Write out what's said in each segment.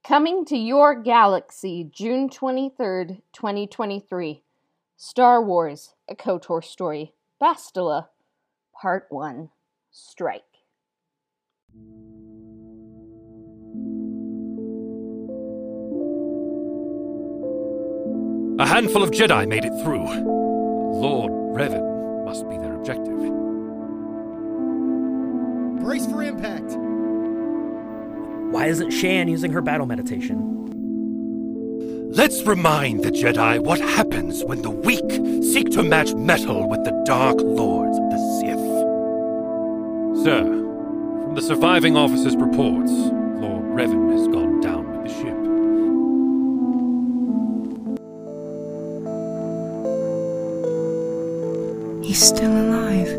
Coming to your galaxy, June 23rd, 2023. Star Wars, A KOTOR Story, Bastila, Part 1, Strike. A handful of Jedi made it through. Lord Revan must be their objective. Brace for impact! Why isn't Shan using her battle meditation? Let's remind the Jedi what happens when the weak seek to match metal with the Dark Lords of the Sith. Sir, from the surviving officers' reports, Lord Revan has gone down with the ship. He's still alive.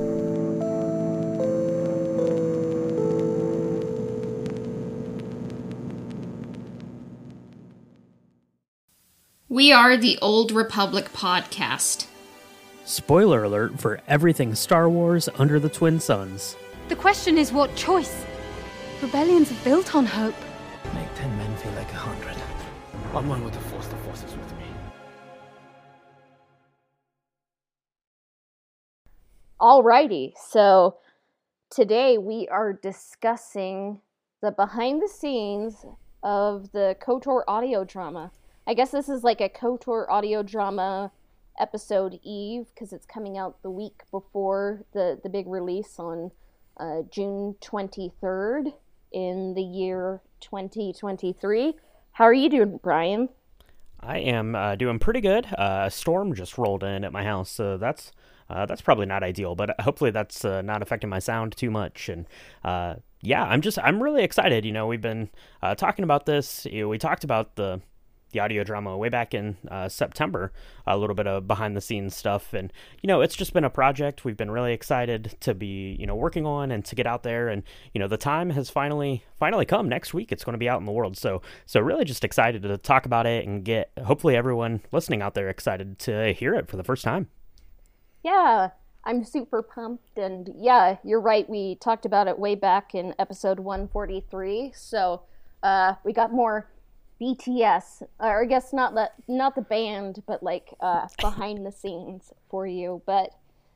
We are the Old Republic podcast. Spoiler alert for everything Star Wars under the Twin Suns. The question is what choice? Rebellions are built on hope. Make 10 men feel like 100. I'm one with the Force is with me. Alrighty, so today we are discussing the behind the scenes of the KOTOR audio drama. I guess this is like a KOTOR audio drama episode Eve, because it's coming out the week before the big release on June 23rd in the year 2023. How are you doing, Brian? I am doing pretty good. A storm just rolled in at my house, so that's probably not ideal, but hopefully that's not affecting my sound too much. And yeah, I'm really excited. You know, we've been talking about this. We talked about the audio drama way back in September, a little bit of behind the scenes stuff. And, you know, it's just been a project we've been really excited to be, you know, working on and to get out there. And, you know, the time has finally come. Next week it's going to be out in the world. So really just excited to talk about it and get hopefully everyone listening out there excited to hear it for the first time. Yeah, I'm super pumped. And yeah, you're right. We talked about it way back in episode 143. So we got more BTS, or I guess not the band, but like behind the scenes for you. But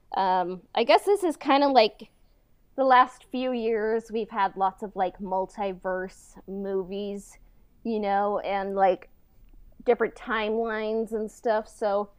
I guess this is kind of like the last few years we've had lots of like multiverse movies, you know, and like different timelines and stuff. So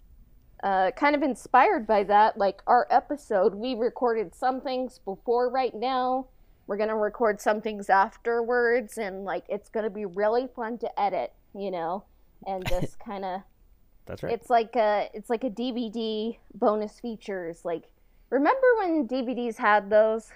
kind of inspired by that, like our episode, we recorded some things before right now. We're going to record some things afterwards, and, like, it's going to be really fun to edit, you know, and just kind of... That's right. It's like a DVD bonus features. Like, remember when DVDs had those?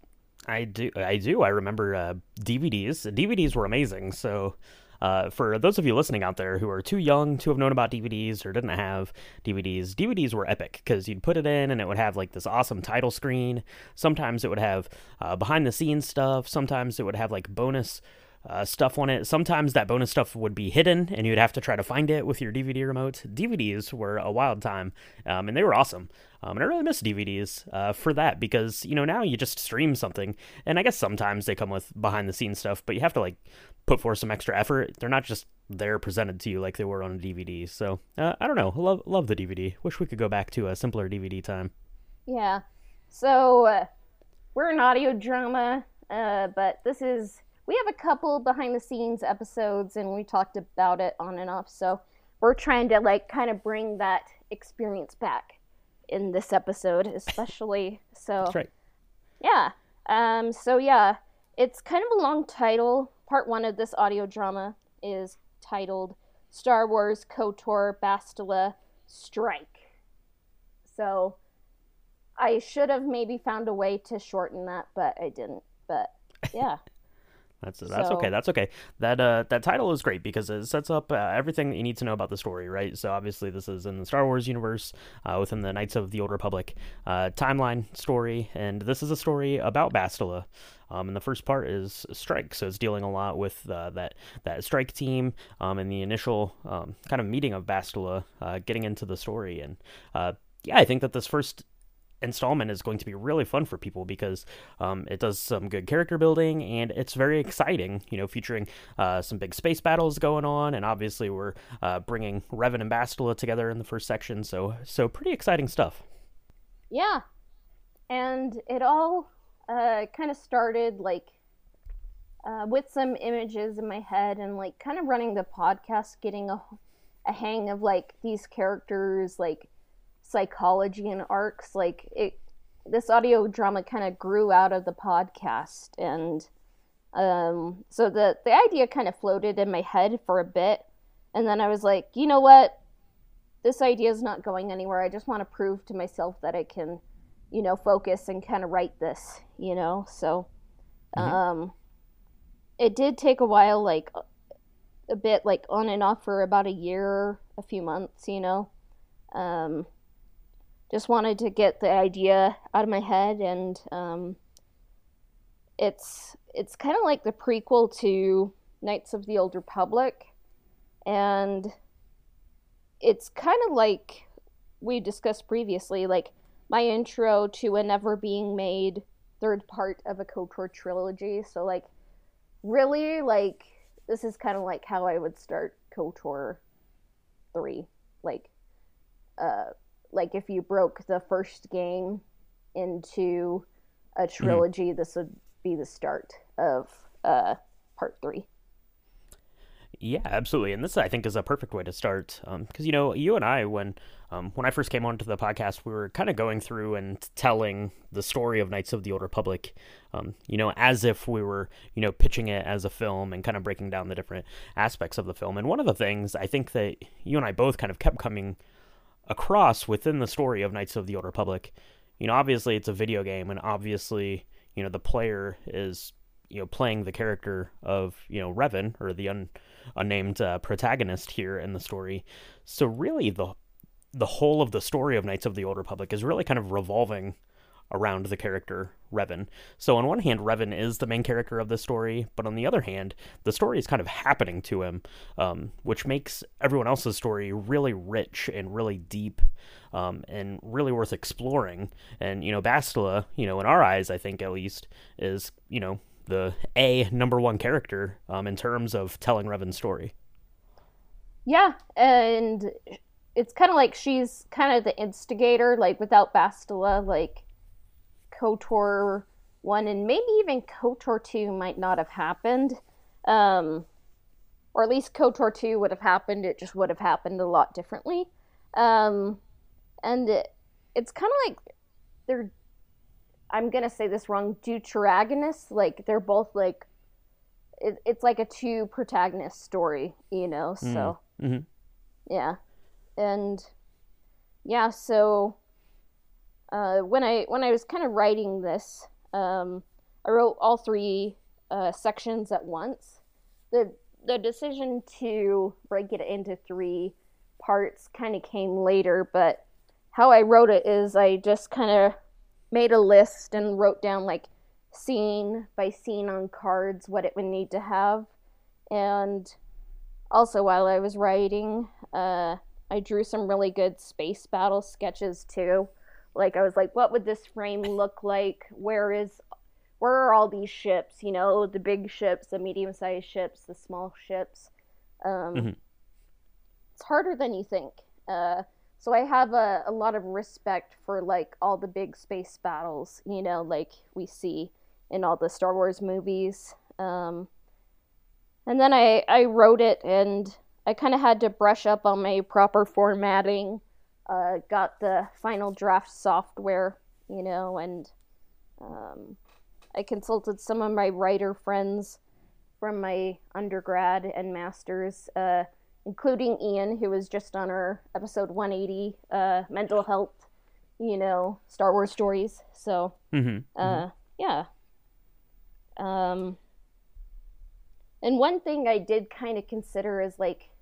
I do. I remember DVDs. DVDs were amazing, so... for those of you listening out there who are too young to have known about DVDs or didn't have DVDs were epic because you'd put it in and it would have like this awesome title screen. Sometimes it would have behind the scenes stuff. Sometimes it would have like bonus stuff on it. Sometimes that bonus stuff would be hidden and you'd have to try to find it with your DVD remote. DVDs were a wild time, and they were awesome. And I really miss DVDs for that because, you know, now you just stream something, and I guess sometimes they come with behind the scenes stuff, but you have to like put forth some extra effort. They're not just there presented to you like they were on a DVD. So I don't know. Love the DVD. Wish we could go back to a simpler DVD time. Yeah. So we're an audio drama, but we have a couple behind the scenes episodes, and we talked about it on and off. So we're trying to like kind of bring that experience back in this episode, especially. So that's right. Yeah. So yeah, it's kind of a long title. Part 1 of this audio drama is titled Star Wars KOTOR Bastila Strike. So I should have maybe found a way to shorten that, but I didn't. But yeah. That's okay. That's okay. That title is great because it sets up everything that you need to know about the story, right? So obviously this is in the Star Wars universe, within the Knights of the Old Republic timeline story, and this is a story about Bastila. And the first part is Strike, so it's dealing a lot with that Strike team and the initial kind of meeting of Bastila, getting into the story, and yeah, I think that this first installment is going to be really fun for people because it does some good character building and it's very exciting, featuring some big space battles going on, and obviously we're bringing Revan and Bastila together in the first section, so pretty exciting stuff. Yeah, and it all kind of started with some images in my head and kind of running the podcast, getting a hang of these characters, psychology and arcs. This audio drama kind of grew out of the podcast, and so the idea kind of floated in my head for a bit, and then I was like, you know what, this idea is not going anywhere. I just want to prove to myself that I can focus and kind of write this, so it did take a while, a bit on and off for about a year, a few months, just wanted to get the idea out of my head, and it's kind of like the prequel to Knights of the Old Republic, and it's kind of like we discussed previously, my intro to a never being made third part of a KOTOR trilogy. So really this is kind of how I would start KOTOR 3. If you broke the first game into a trilogy, this would be the start of part 3. Yeah, absolutely. And this, I think, is a perfect way to start. Because, you and I, when I first came onto the podcast, we were kind of going through and telling the story of Knights of the Old Republic, as if we were, pitching it as a film and kind of breaking down the different aspects of the film. And one of the things I think that you and I both kind of kept coming across within the story of Knights of the Old Republic, obviously it's a video game, and obviously, the player is, playing the character of, Revan, or the unnamed protagonist here in the story. So really the whole of the story of Knights of the Old Republic is really kind of revolving around the character Revan. So on one hand, Revan is the main character of the story, but on the other hand, the story is kind of happening to him, which makes everyone else's story really rich and really deep, and really worth exploring. And, Bastila, in our eyes, I think at least, is, the number one character in terms of telling Revan's story. Yeah, and it's kind of she's kind of the instigator. Without Bastila, KOTOR 1 and maybe even KOTOR 2 might not have happened. Or at least KOTOR 2 would have happened. It just would have happened a lot differently. And it's kind of they're, I'm going to say this wrong, deuteragonists. They're both it's a two protagonist story, so mm-hmm. Yeah. And yeah, so when I was kind of writing this, I wrote all 3 sections at once. The decision to break it into 3 parts kind of came later, but how I wrote it is I just kind of made a list and wrote down scene by scene on cards what it would need to have. And also while I was writing, I drew some really good space battle sketches too. I was what would this frame look like? Where are all these ships? The big ships, the medium-sized ships, the small ships. Mm-hmm. It's harder than you think. So I have a lot of respect for all the big space battles, we see in all the Star Wars movies. And then I wrote it, and I kind of had to brush up on my proper formatting. Got the final draft software, and I consulted some of my writer friends from my undergrad and master's, including Ian, who was just on our episode 180, mental health, Star Wars stories. So, yeah. And one thing I did kind of consider is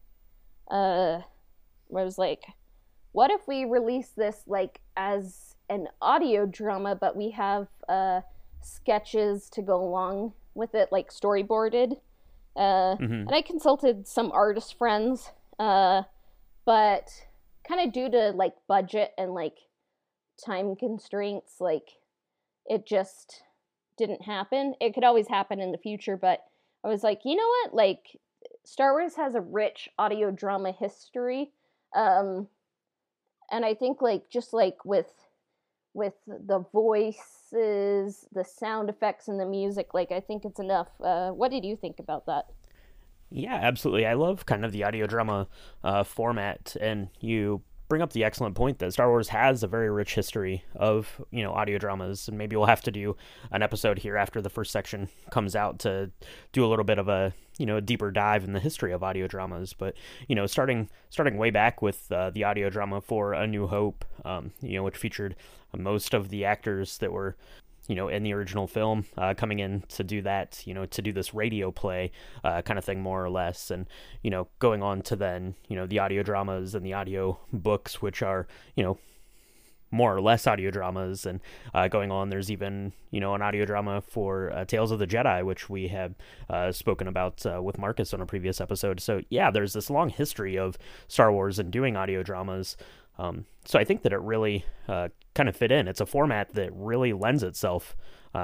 what if we release this as an audio drama, but we have sketches to go along with it, storyboarded. And I consulted some artist friends, but kind of due to budget and time constraints, like, it just didn't happen. It could always happen in the future, but I was like, you know what? Like, Star Wars has a rich audio drama history. And I think, like, just like with the voices, the sound effects, and the music, like, I think it's enough. What did you think about that? Yeah, absolutely. I love kind of the audio drama format, and you bring up the excellent point that Star Wars has a very rich history of, audio dramas, and maybe we'll have to do an episode here after the first section comes out to do a little bit of a, a deeper dive in the history of audio dramas. But, starting way back with the audio drama for A New Hope, which featured most of the actors that were in the original film, coming in to do that, to do this radio play kind of thing, more or less. And, going on to then, the audio dramas and the audio books, which are, more or less audio dramas. And going on, there's even, an audio drama for Tales of the Jedi, which we have spoken about with Marcus on a previous episode. So, yeah, there's this long history of Star Wars and doing audio dramas. So I think that it really kind of fit in. It's a format that really lends itself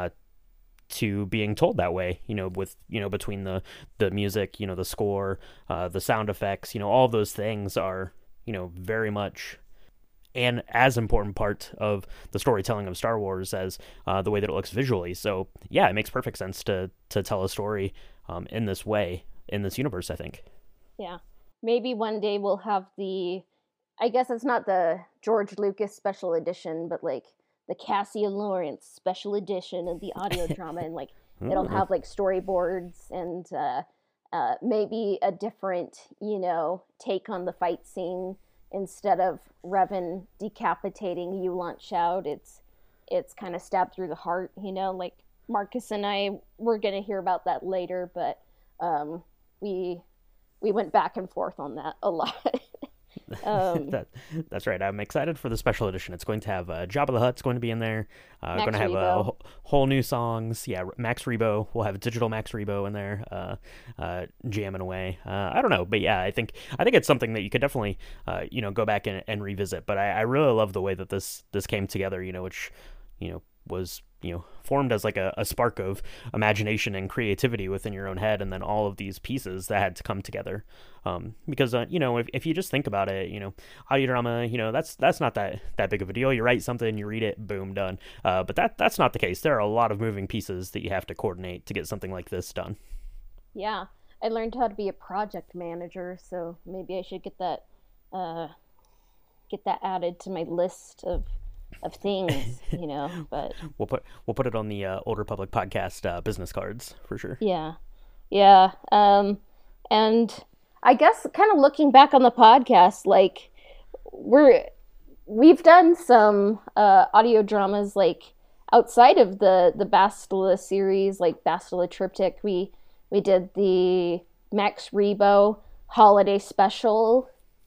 to being told that way, with, between the music, the score, the sound effects, all of those things are, very much an as important part of the storytelling of Star Wars as the way that it looks visually. So yeah, it makes perfect sense to tell a story in this way, in this universe, I think. Yeah. Maybe one day we'll have I guess it's not the George Lucas special edition, but like the Cassia Lawrence special edition of the audio drama, and like it'll have like storyboards and maybe a different, take on the fight scene. Instead of Revan decapitating Yulon Shout, it's kind of stabbed through the heart, like Marcus and I were going to hear about that later, but we went back and forth on that a lot. That's right. I'm excited for the special edition. It's going to have Jabba the Hutt's going to be in there. Going to have whole new songs. Yeah, Max Rebo. We'll have digital Max Rebo in there, jamming away. I don't know, but yeah, I think it's something that you could definitely, go back and revisit. But I really love the way that this came together. Which, was formed as like a spark of imagination and creativity within your own head, and then all of these pieces that had to come together. Because if you just think about it, audio drama, that's not that big of a deal. You write something, you read it, boom, done. But that's not the case. There are a lot of moving pieces that you have to coordinate to get something like this done. Yeah, I learned how to be a project manager, so maybe I should get that added to my list of things, but we'll put it on the Old Republic podcast business cards for sure. Yeah. And I guess kind of looking back on the podcast, like we've done some audio dramas like outside of the Bastila series, like Bastila Triptych. We did the Max Rebo holiday special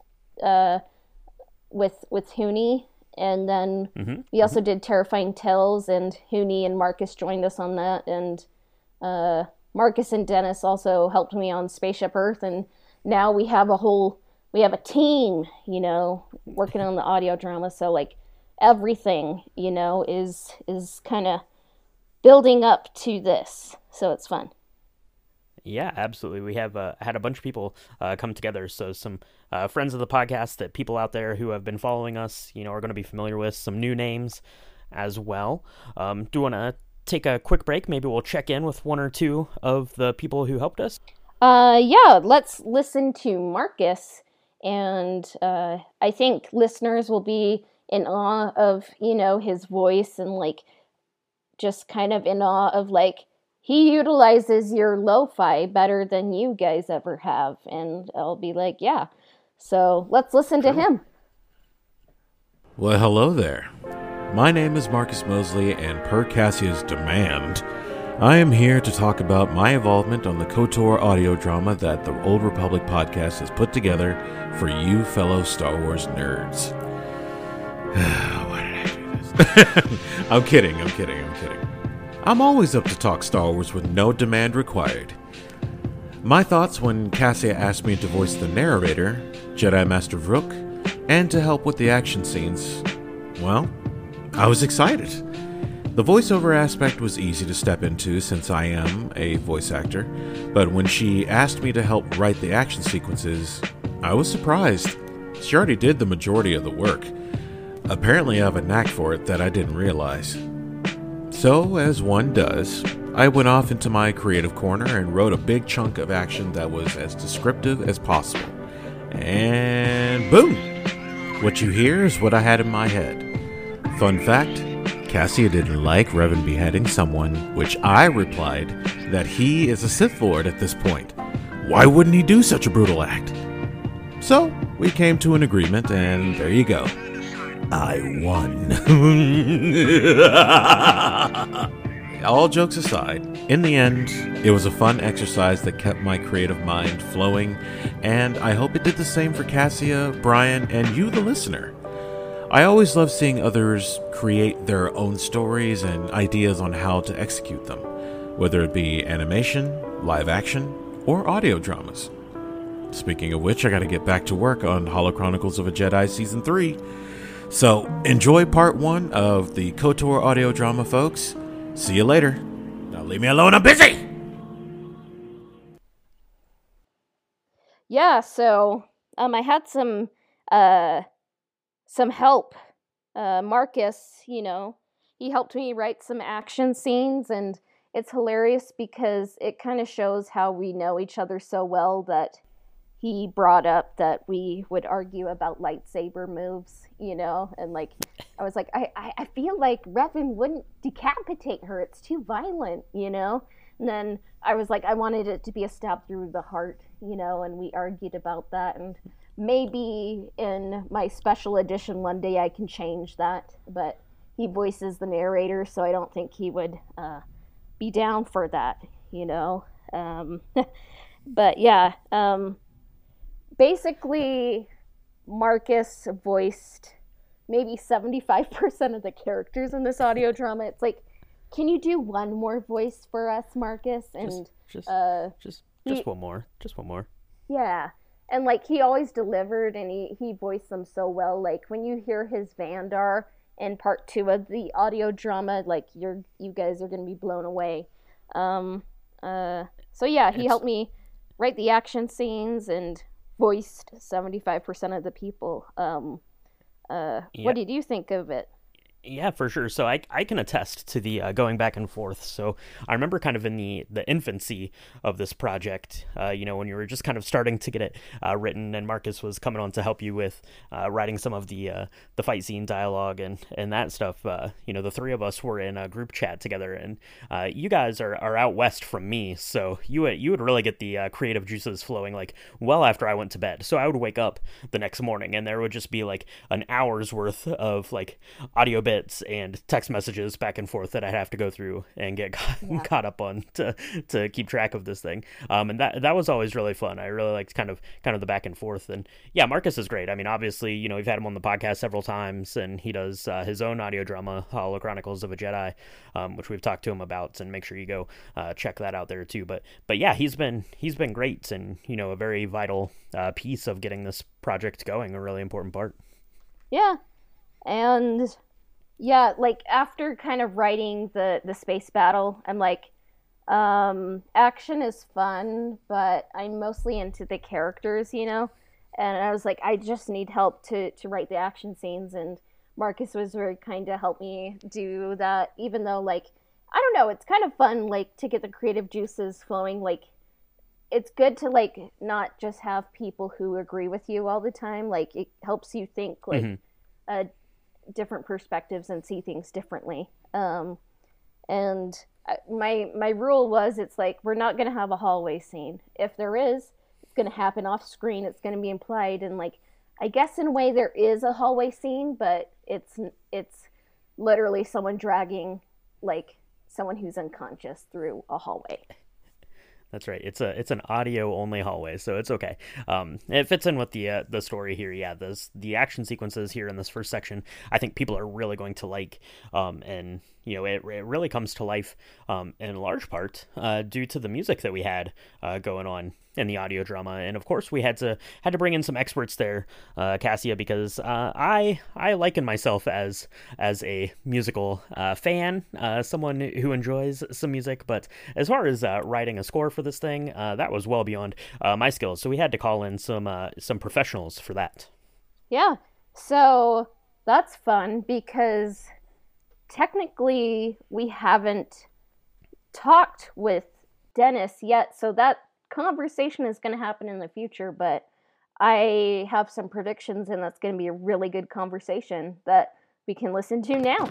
with Huni. And then we also did Terrifying Tales, and Huni and Marcus joined us on that. And Marcus and Dennis also helped me on Spaceship Earth. And now we have a team, working on the audio drama. So like everything, is kind of building up to this. So it's fun. Yeah, absolutely. We have had a bunch of people come together. So some friends of the podcast that people out there who have been following us, are going to be familiar with, some new names as well. Do you want to take a quick break? Maybe we'll check in with one or two of the people who helped us. Yeah, let's listen to Marcus. And I think listeners will be in awe of, his voice, and like just kind of in awe of like, he utilizes your lo-fi better than you guys ever have. And I'll be like, yeah. So let's listen to him. Well, hello there. My name is Marcus Mosley, and per Cassia's demand, I am here to talk about my involvement on the KOTOR audio drama that the Old Republic podcast has put together for you fellow Star Wars nerds. Why did I do this? I'm kidding. I'm always up to talk Star Wars with no demand required. My thoughts when Cassia asked me to voice the narrator, Jedi Master Vrook, and to help with the action scenes, well, I was excited. The voiceover aspect was easy to step into since I am a voice actor, but when she asked me to help write the action sequences, I was surprised. She already did the majority of the work. Apparently I have a knack for it that I didn't realize. So, as one does, I went off into my creative corner and wrote a big chunk of action that was as descriptive as possible. And boom! What you hear is what I had in my head. Fun fact, Cassia didn't like Revan beheading someone, which I replied that he is a Sith Lord at this point. Why wouldn't he do such a brutal act? So, we came to an agreement, and there you go. I won. All jokes aside, in the end, it was a fun exercise that kept my creative mind flowing, and I hope it did the same for Cassia, Brian, and you, the listener. I always love seeing others create their own stories and ideas on how to execute them, whether it be animation, live action, or audio dramas. Speaking of which, I gotta get back to work on Holochronicles of a Jedi Season 3. So, enjoy part 1 of the KOTOR audio drama, folks. See you later. Now leave me alone, I'm busy! Yeah, so I had some help. Marcus, he helped me write some action scenes, and it's hilarious because it kind of shows how we know each other so well that he brought up that we would argue about lightsaber moves, and I was like, I feel like Revan wouldn't decapitate her. It's too violent, And then I was like, I wanted it to be a stab through the heart, and we argued about that. And maybe in my special edition one day I can change that, but he voices the narrator, so I don't think he would be down for that, But yeah, basically Marcus voiced maybe 75% of the characters in this audio drama. It's like, can you do one more voice for us, Marcus? And just one more. Just one more. Yeah. And he always delivered, and he voiced them so well. When you hear his Vandar in part 2 of the audio drama, you guys are gonna be blown away. So yeah, he helped me write the action scenes and voiced 75% of the people. What did you think of it? Yeah, for sure. So I can attest to the going back and forth. So I remember kind of in the infancy of this project, when you were just kind of starting to get it written, and Marcus was coming on to help you with writing some of the fight scene dialogue and that stuff. The three of us were in a group chat together, and you guys are out west from me, so you would really get the creative juices flowing well after I went to bed. So I would wake up the next morning, and there would just be an hour's worth of audio bits and text messages back and forth that I'd have to go through and get caught up on to keep track of this thing. And that was always really fun. I really liked kind of the back and forth. And yeah, Marcus is great. I mean, obviously, we've had him on the podcast several times, and he does his own audio drama, Holochronicles of a Jedi, which we've talked to him about, and make sure you go check that out there too. But yeah, he's been great, and a very vital piece of getting this project going, a really important part. Yeah. And yeah, after kind of writing the space battle, I'm action is fun, but I'm mostly into the characters, and I was like, I just need help to write the action scenes, and Marcus was very kind to help me do that, even though I don't know, it's kind of fun to get the creative juices flowing. It's good to not just have people who agree with you all the time. It helps you think different perspectives and see things differently. And my rule was, it's we're not going to have a hallway scene. If there is, it's going to happen off screen. It's going to be implied. And I guess in a way there is a hallway scene, but it's literally someone dragging someone who's unconscious through a hallway. That's right. It's an audio only hallway, so it's okay. It fits in with the story here. Yeah, the action sequences here in this first section, I think people are really going to like. And it really comes to life in large part due to the music that we had going on in the audio drama. And of course we had to bring in some experts there, Cassia, because I liken myself as a musical fan, someone who enjoys some music, but as far as writing a score for this thing, that was well beyond my skills. So we had to call in some professionals for that. Yeah, so that's fun because technically we haven't talked with Dennis yet, so that conversation is going to happen in the future, but I have some predictions, and that's going to be a really good conversation that we can listen to now.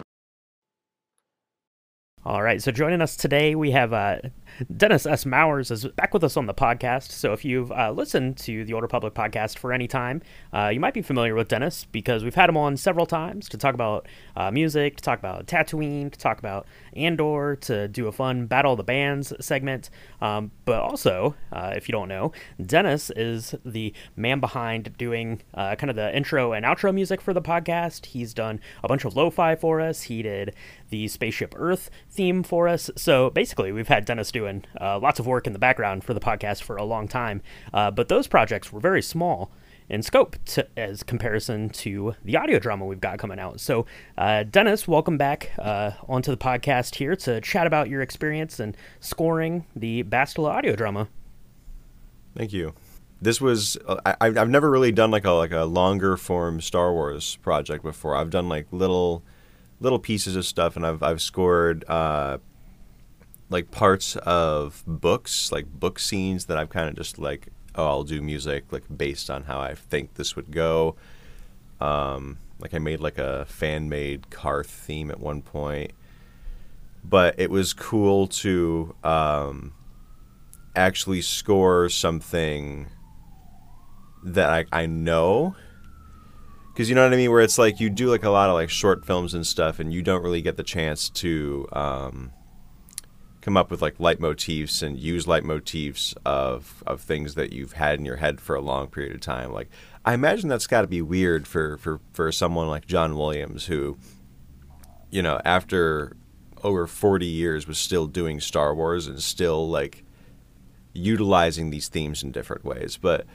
All right, so joining us today, we have Dennis S. Mowers is back with us on the podcast. So if you've listened to the Old Republic podcast for any time, you might be familiar with Dennis because we've had him on several times to talk about music, to talk about Tatooine, to talk about Andor, to do a fun Battle of the Bands segment. But also, if you don't know, Dennis is the man behind doing kind of the intro and outro music for the podcast. He's done a bunch of lo-fi for us. He did the Spaceship Earth theme for us. So basically, we've had Dennis doing lots of work in the background for the podcast for a long time. But those projects were very small in scope as comparison to the audio drama we've got coming out. So Dennis, welcome back onto the podcast here to chat about your experience in scoring the Bastila audio drama. Thank you. This was I've never really done like a longer form Star Wars project before. I've done like little pieces of stuff, and I've scored like parts of books, like book scenes that I've kind of just like, oh, I'll do music like based on how I think this would go. Like I made like a fan-made Karth theme at one point, but it was cool to actually score something that I know. Because you know what I mean? Where it's like you do like a lot of like short films and stuff, and you don't really get the chance to come up with like leitmotifs and use leitmotifs of things that you've had in your head for a long period of time. Like I imagine that's got to be weird for someone like John Williams, who, you know, after over 40 years was still doing Star Wars and still like utilizing these themes in different ways. But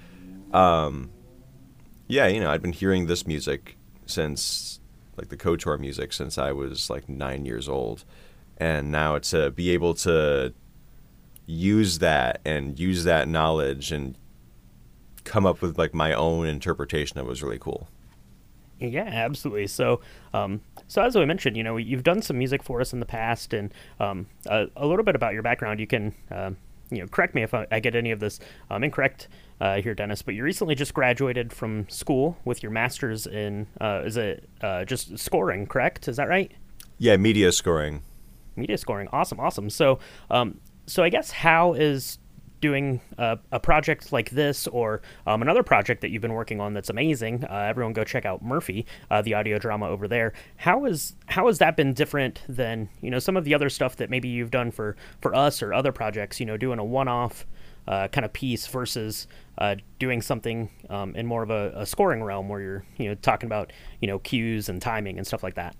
yeah, you know, I'd been hearing this music since, like the KOTOR music, since I was like 9 years old. And now to be able to use that knowledge and come up with like my own interpretation of it was really cool. Yeah, absolutely. So, so as I mentioned, you know, you've done some music for us in the past, and a little bit about your background. You can, you know, correct me if I get any of this incorrect here, Dennis, but you recently just graduated from school with your master's in, is it just scoring, correct? Is that right? Yeah, media scoring. Media scoring. Awesome. So, so I guess how is doing a project like this or another project that you've been working on that's amazing, everyone go check out Murphy, the audio drama over there. How has that been different than, you know, some of the other stuff that maybe you've done for us or other projects, you know, doing a one-off kind of piece versus doing something in more of a scoring realm where you're, you know, talking about, you know, cues and timing and stuff like that?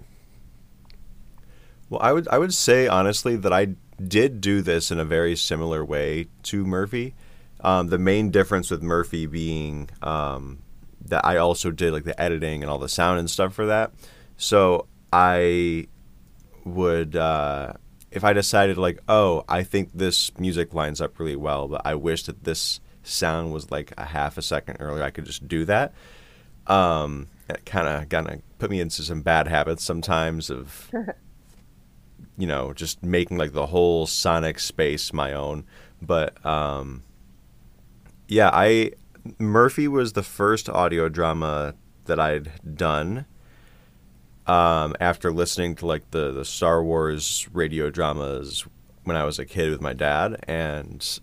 Well, I would say honestly that I did do this in a very similar way to Murphy. The main difference with Murphy being that I also did like the editing and all the sound and stuff for that. So I would, if I decided like, oh, I think this music lines up really well, but I wish that this sound was like a half a second earlier, I could just do that. It kind of put me into some bad habits sometimes of... you know, just making like the whole sonic space my own. But yeah, Murphy was the first audio drama that I'd done after listening to like the Star Wars radio dramas when I was a kid with my dad, and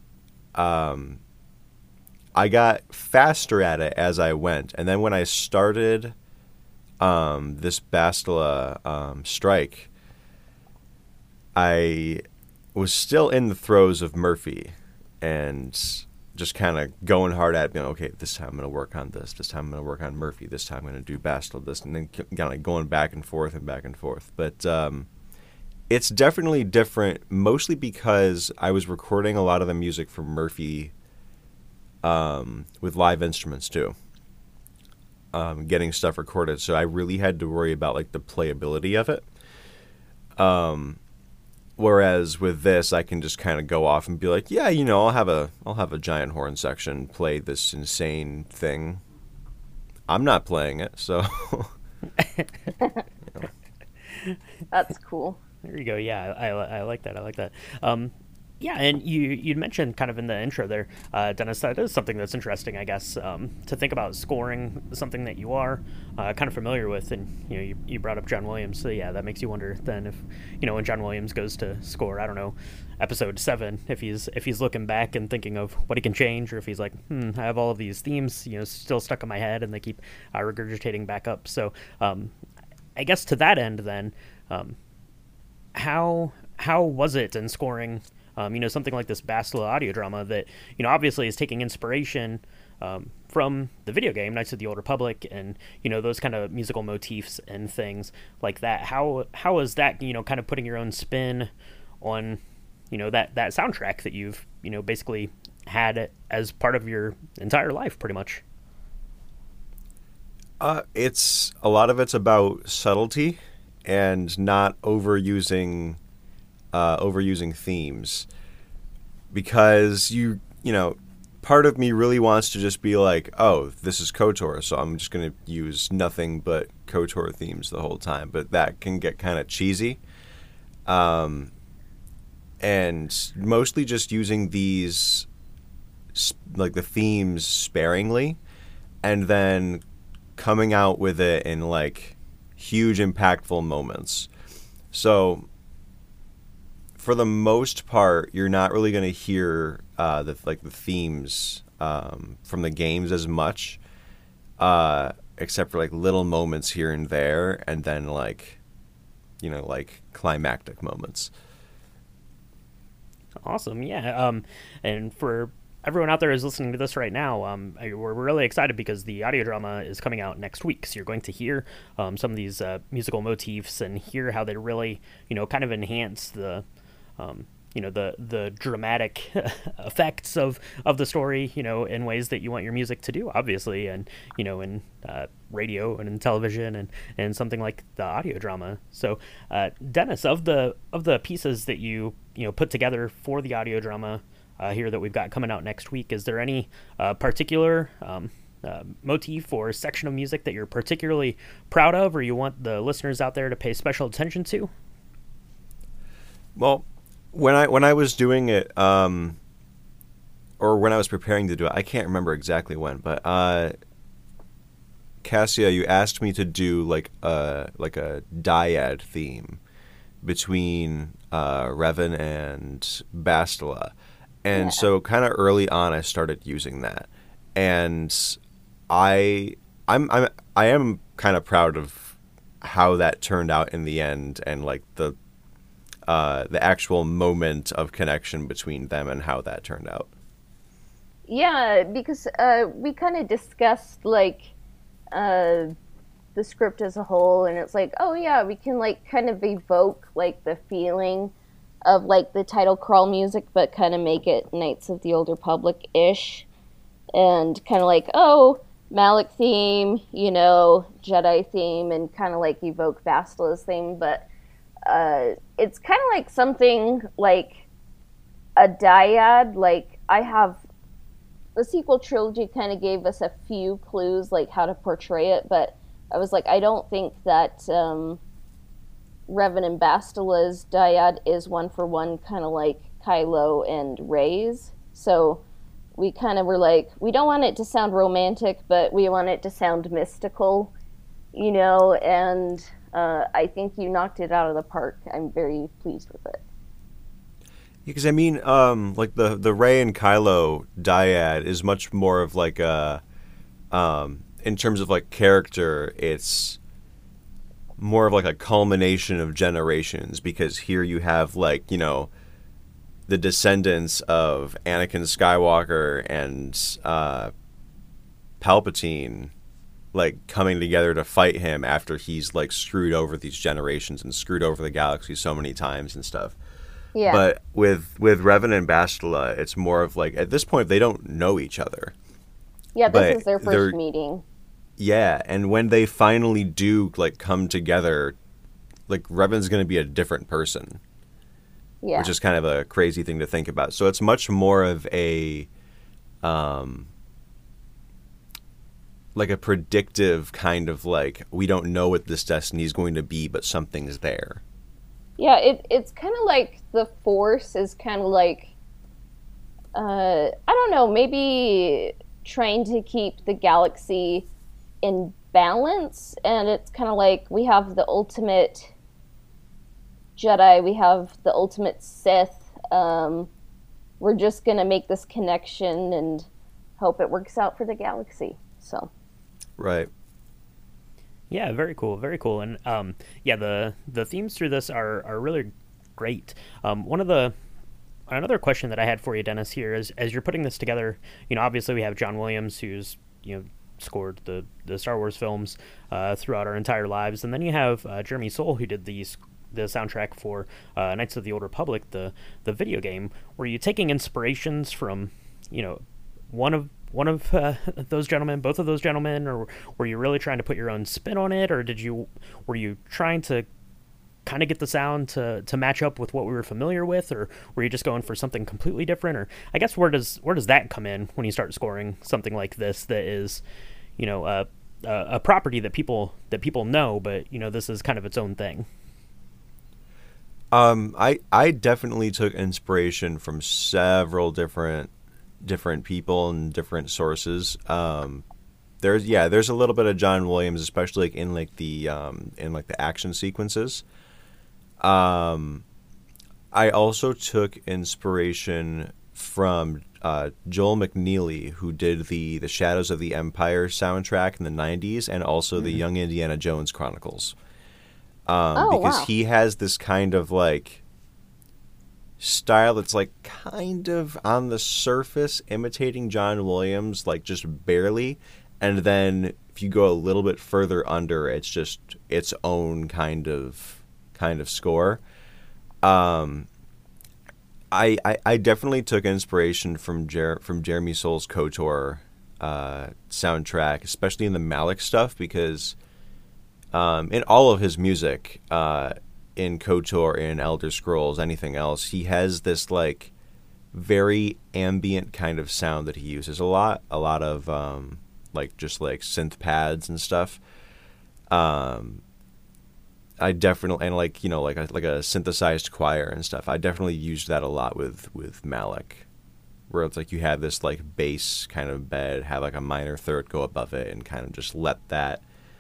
I got faster at it as I went. And then when I started this Bastila strike, I was still in the throes of Murphy and just kind of going hard at it, being, okay, this time I'm going to work on this time I'm going to work on Murphy, this time I'm going to do Bastila, this, and then kind of going back and forth. But it's definitely different, mostly because I was recording a lot of the music for Murphy with live instruments too. Getting stuff recorded, so I really had to worry about like the playability of it. Whereas with this, I can just kind of go off and be like, yeah, I'll have a giant horn section play this insane thing. I'm not playing it, so. That's cool. There you go. Yeah, I like that. I like that. Yeah, and you'd mentioned kind of in the intro there, Dennis, that is something that's interesting, I guess, to think about scoring something that you are kind of familiar with, and you brought up John Williams, so yeah, that makes you wonder then if when John Williams goes to score, I don't know, episode 7, if he's looking back and thinking of what he can change, or if he's like, I have all of these themes still stuck in my head and they keep regurgitating back up. So I guess to that end then, how was it in scoring something like this Bastila audio drama that, obviously is taking inspiration from the video game, Knights of the Old Republic, and, those kind of musical motifs and things like that. How is that, kind of putting your own spin on, that soundtrack that you've, basically had as part of your entire life, pretty much? It's a lot of it's about subtlety and not overusing themes, because part of me really wants to just be like, oh, this is KOTOR, so I'm just going to use nothing but KOTOR themes the whole time, but that can get kind of cheesy. And mostly just using these, like the themes sparingly, and then coming out with it in like huge impactful moments. So for the most part, you're not really going to hear the themes from the games as much, except for like little moments here and there, and then like climactic moments. Awesome, yeah. And for everyone out there who's listening to this right now, we're really excited because the audio drama is coming out next week. So you're going to hear some of these musical motifs and hear how they really, kind of enhance the the dramatic effects of the story, in ways that you want your music to do, obviously, and, in radio and in television and something like the audio drama. So, Dennis, of the pieces that you put together for the audio drama here that we've got coming out next week, is there any particular motif or section of music that you're particularly proud of, or you want the listeners out there to pay special attention to? Well, when I was doing it, or when I was preparing to do it, I can't remember exactly when, but Cassia, you asked me to do like a dyad theme between Revan and Bastila, and so kind of early on I started using that, and I am kind of proud of how that turned out in the end, and like the actual moment of connection between them and how that turned out. Yeah, because we kind of discussed like the script as a whole, and it's like, oh yeah, we can like kind of evoke like the feeling of like the title crawl music, but kind of make it Knights of the Old Republic-ish, and kind of like, oh, Malak theme, Jedi theme, and kind of like evoke Bastila's theme, but it's kind of like something like a dyad. Like I have the sequel trilogy kind of gave us a few clues like how to portray it, but I was like, I don't think that Revan and Bastila's dyad is one for one kind of like Kylo and Rey's. So we kind of were like, we don't want it to sound romantic, but we want it to sound mystical, and I think you knocked it out of the park. I'm very pleased with it. Because I mean, like the Rey and Kylo dyad is much more of like a, in terms of like character, it's more of like a culmination of generations, because here you have like, the descendants of Anakin Skywalker and Palpatine, like coming together to fight him after he's like screwed over these generations and screwed over the galaxy so many times and stuff. Yeah. But with Revan and Bastila, it's more of like, at this point they don't know each other. Yeah, but this is their first meeting. Yeah, and when they finally do like come together, like Revan's going to be a different person. Yeah. Which is kind of a crazy thing to think about. So it's much more of a like a predictive kind of like, we don't know what this destiny is going to be, but something's there. Yeah, it's kind of like the Force is kind of like, I don't know, maybe trying to keep the galaxy in balance, and it's kind of like we have the ultimate Jedi, we have the ultimate Sith. We're just going to make this connection and hope it works out for the galaxy. So. Right. Yeah, very cool, and yeah, the themes through this are really great. Another question that I had for you, Dennis, here is, as you're putting this together, obviously we have John Williams, who's scored the Star Wars films throughout our entire lives, and then you have Jeremy Soule, who did the soundtrack for Knights of the Old Republic, the video game. Were you taking inspirations from one of those gentlemen, both of those gentlemen, or were you really trying to put your own spin on it, or were you trying to kind of get the sound to match up with what we were familiar with, or were you just going for something completely different? Or I guess where does that come in when you start scoring something like this that is a property that people know, but this is kind of its own thing? I definitely took inspiration from several different people and different sources. There's a little bit of John Williams, especially like in the action sequences. I also took inspiration from Joel McNeely, who did the Shadows of the Empire soundtrack in the 90s, and also the Young Indiana Jones Chronicles. Because he has this kind of like style that's like kind of on the surface imitating John Williams, like just barely, and then if you go a little bit further under, it's just its own kind of score. I definitely took inspiration from Jeremy Soule's KOTOR soundtrack, especially in the Malak stuff, because in all of his music, in KOTOR, in Elder Scrolls, anything else, he has this like very ambient kind of sound that he uses a lot of like just like synth pads and stuff. I definitely, and like like a synthesized choir and stuff. I definitely used that a lot with Malak, where it's like you have this like bass kind of bed, have like a minor third go above it, and kind of just let that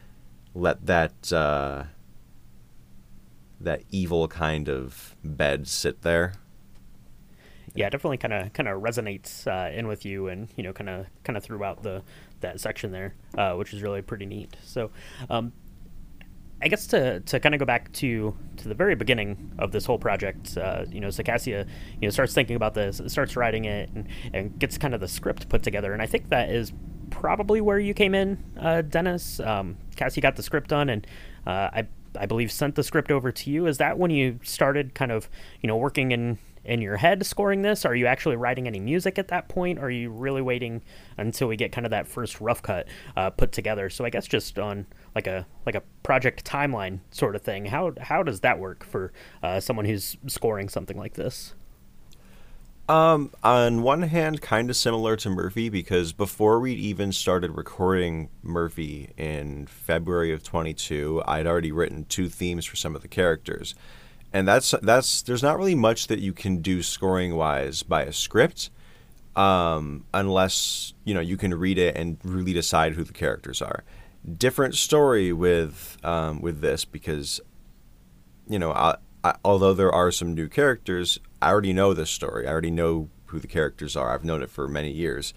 evil kind of bed sit there. Yeah, it definitely kind of resonates in with you, and kind of throughout that section there, which is really pretty neat. So, I guess to kind of go back to the very beginning of this whole project, so Cassia, starts thinking about this, starts writing it, and gets kind of the script put together, and I think that is probably where you came in, Dennis. Cassie got the script done, and I believe sent the script over to you. Is that when you started kind of working in your head scoring this? Are you actually writing any music at that point? Or are you really waiting until we get kind of that first rough cut put together? So I guess just on like a project timeline sort of thing, how does that work for someone who's scoring something like this? On one hand, kind of similar to Murphy, because before we even started recording Murphy in February of 22, I'd already written 2 themes for some of the characters. And that's there's not really much that you can do scoring wise by a script, unless you can read it and really decide who the characters are. Different story with this, because although there are some new characters, I already know this story. I already know who the characters are. I've known it for many years,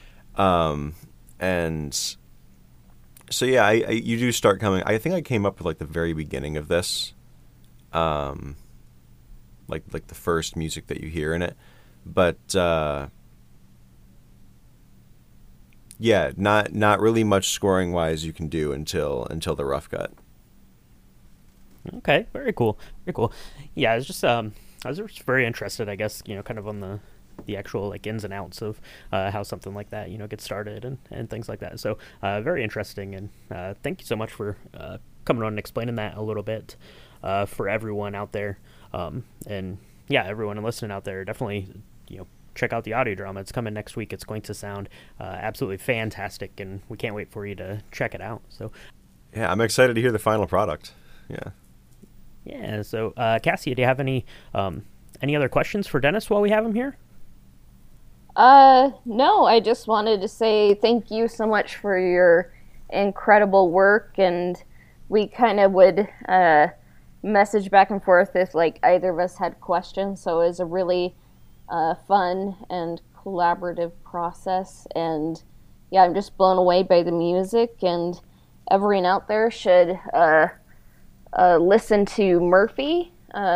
and so yeah, you do start coming. I think I came up with like the very beginning of this. Like the first music that you hear in it, but Yeah, not really much scoring wise you can do until the rough cut. Okay, very cool, very cool. Yeah, I was just very interested, I guess, kind of on the actual like ins and outs of how something like that gets started and things like that. So very interesting, and thank you so much for coming on and explaining that a little bit for everyone out there. And yeah, everyone listening out there, definitely check out the audio drama. It's coming next week. It's going to sound absolutely fantastic, and we can't wait for you to check it out. So yeah, I'm excited to hear the final product. Yeah. So Cassia, do you have any other questions for Dennis while we have him here? No, I just wanted to say thank you so much for your incredible work, and we kind of would message back and forth if like either of us had questions, so it was a really fun and collaborative process. And yeah, I'm just blown away by the music, and everyone out there should listen to Murphy,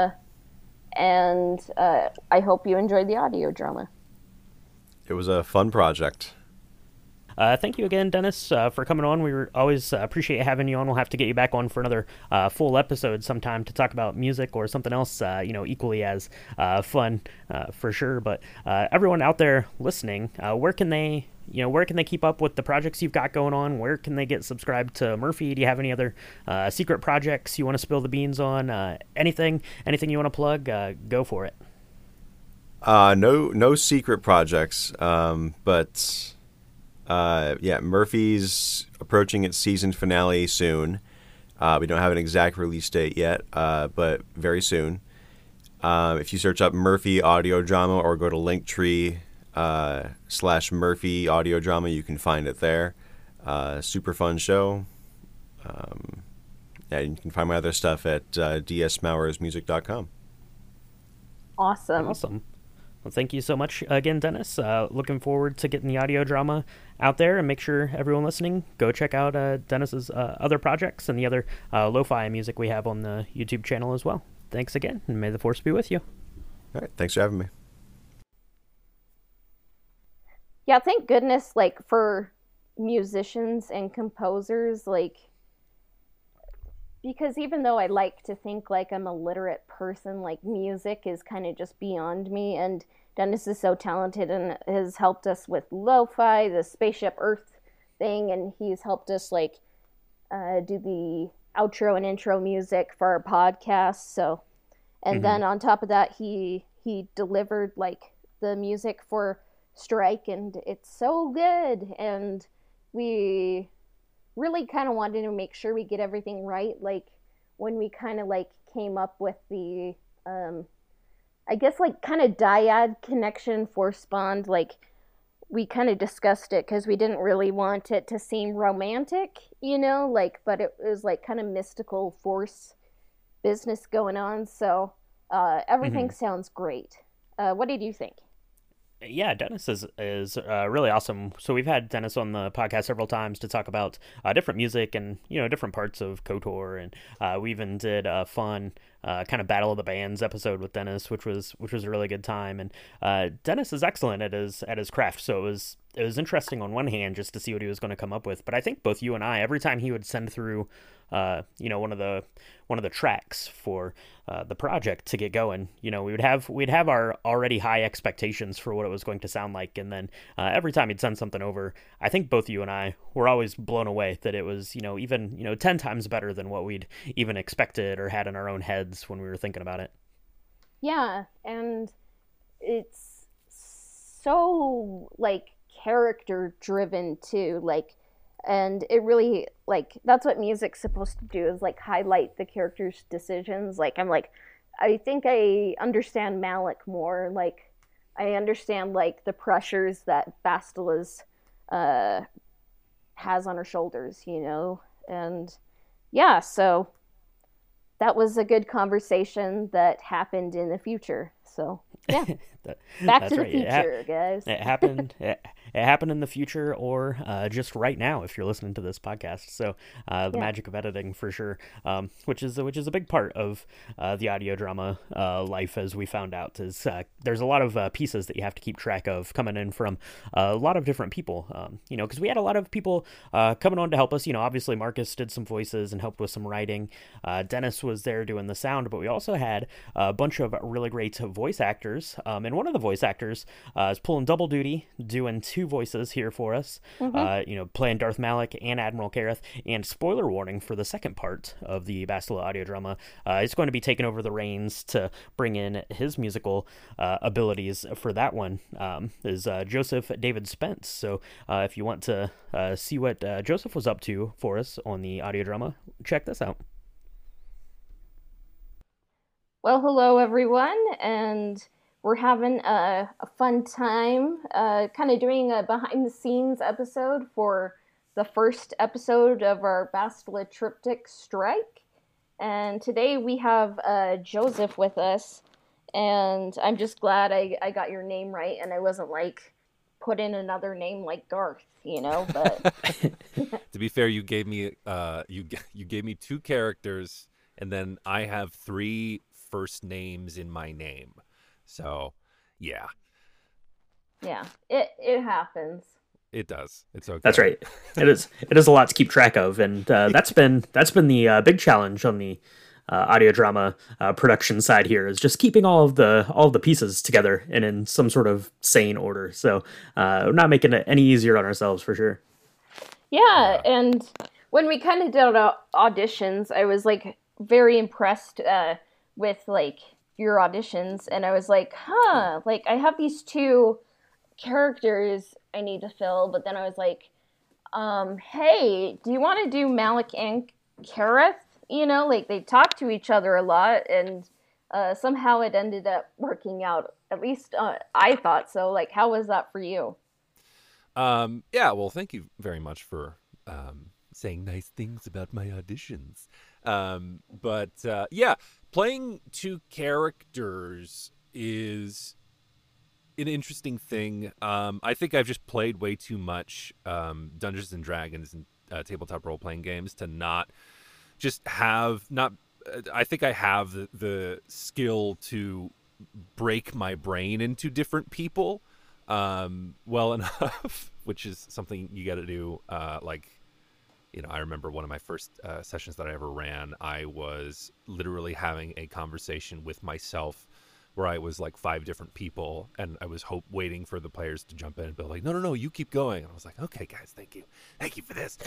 and I hope you enjoyed the audio drama. It was a fun project. Thank you again, Dennis, for coming on. We always appreciate having you on. We'll have to get you back on for another full episode sometime to talk about music or something else, equally as fun for sure. But everyone out there listening, where can they keep up with the projects you've got going on? Where can they get subscribed to Murphy? Do you have any other secret projects you want to spill the beans on? Anything you want to plug? Go for it. No secret projects, but Murphy's approaching its season finale soon. We don't have an exact release date yet, but very soon. If you search up Murphy Audio Drama or go to Linktree /Murphy Audio Drama, you can find it there. Super fun show. You can find my other stuff at dsmowersmusic.com. Awesome. Well, thank you so much again, Dennis. Looking forward to getting the audio drama out there, and make sure everyone listening, go check out Dennis's other projects and the other lo-fi music we have on the YouTube channel as well. Thanks again, and may the force be with you. All right, thanks for having me. Yeah, thank goodness, like, for musicians and composers, like, because even though I like to think like I'm a literate person, like music is kind of just beyond me, and Dennis is so talented and has helped us with lo-fi, the Spaceship Earth thing, and he's helped us like do the outro and intro music for our podcast. So, and then on top of that, he delivered like the music for Strike, and it's so good, and we really kind of wanted to make sure we get everything right. Like when we kind of like came up with the, I guess like kind of dyad connection for Spawned, like we kind of discussed it because we didn't really want it to seem romantic, like, but it was like kind of mystical force business going on. So everything sounds great. What did you think? Yeah, Dennis is really awesome. So we've had Dennis on the podcast several times to talk about different music and different parts of KOTOR, and we even did a fun kind of Battle of the Bands episode with Dennis, which was a really good time. And Dennis is excellent at his craft. So it was interesting on one hand just to see what he was going to come up with. But I think both you and I, every time he would send through one of the tracks for the project to get going, we'd have our already high expectations for what it was going to sound like, and then every time he'd send something over, I think both you and I were always blown away that it was even 10 times better than what we'd even expected or had in our own heads when we were thinking about it. Yeah, and it's so like character driven too, like, and it really, like, that's what music's supposed to do, is like highlight the character's decisions. Like, I'm like, I think I understand Malik more. Like, I understand like the pressures that Bastila's has on her shoulders, and yeah, so that was a good conversation that happened in the future. So yeah, back to the future, guys. It happened. It it happened in the future or just right now if you're listening to this podcast. So the magic of editing for sure, which is a big part of the audio drama life, as we found out, is there's a lot of pieces that you have to keep track of coming in from a lot of different people, because we had a lot of people coming on to help us. Obviously Marcus did some voices and helped with some writing. Dennis was there doing the sound, but we also had a bunch of really great voice actors, and one of the voice actors is pulling double duty, doing two voices here for us, playing Darth Malak and Admiral Kareth. And spoiler warning for the second part of the Bastila audio drama, he's going to be taking over the reins to bring in his musical abilities for that one, is Joseph David Spence. So if you want to see what Joseph was up to for us on the audio drama, check this out. Well, hello everyone, and we're having a fun time kind of doing a behind-the-scenes episode for the first episode of our Bastila Triptych Strike. And today we have Joseph with us, and I'm just glad I got your name right, and I wasn't like put in another name like Darth, but to be fair, you gave me you gave me two characters, and then I have three first names in my name. So, yeah, it happens. It does. It's okay. That's right. It is a lot to keep track of, and that's been the big challenge on the audio drama production side here, is just keeping all of the pieces together and in some sort of sane order. So we're not making it any easier on ourselves for sure. Yeah, and when we kind of did auditions, I was like very impressed with like your auditions, and I was like, like I have these two characters I need to fill, but then I was like, hey, do you want to do Malak and Kareth? Like they talk to each other a lot, and somehow it ended up working out. At least I thought so. Like, how was that for you? Yeah, well, thank you very much for saying nice things about my auditions. But yeah, playing two characters is an interesting thing. I think I've just played way too much Dungeons and Dragons and tabletop role-playing games to not just have I think I have the skill to break my brain into different people well enough, which is something you got to do. I remember one of my first sessions that I ever ran, I was literally having a conversation with myself where I was like 5 different people, and I was waiting for the players to jump in and be like, no, you keep going. And I was like, okay, guys, thank you for this.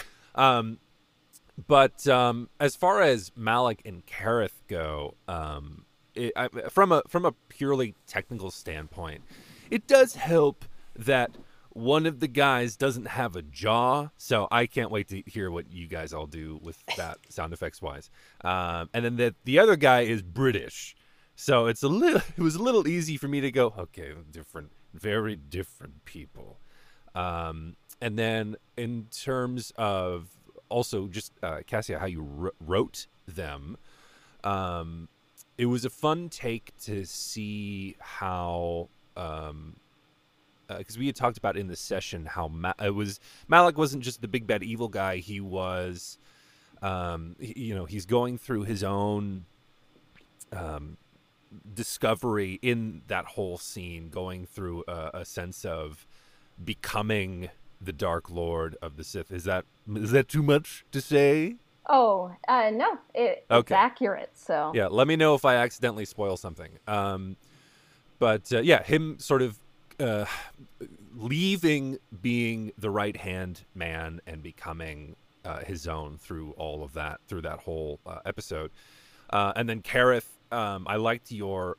But as far as Malak and Kareth go, from a purely technical standpoint, it does help that one of the guys doesn't have a jaw, so I can't wait to hear what you guys all do with that sound effects wise. And then the other guy is British, so it was a little easy for me to go, okay, very different people. And then in terms of also just Cassia, how you wrote them, it was a fun take to see how. Because we had talked about in the session how Malak wasn't just the big bad evil guy. He was, he's going through his own discovery in that whole scene, going through a sense of becoming the Dark Lord of the Sith. Is that too much to say? Oh, no, it's accurate. So yeah, let me know if I accidentally spoil something. But yeah, him sort of leaving being the right-hand man and becoming his own through all of that, through that whole episode. And then Kareth, I liked your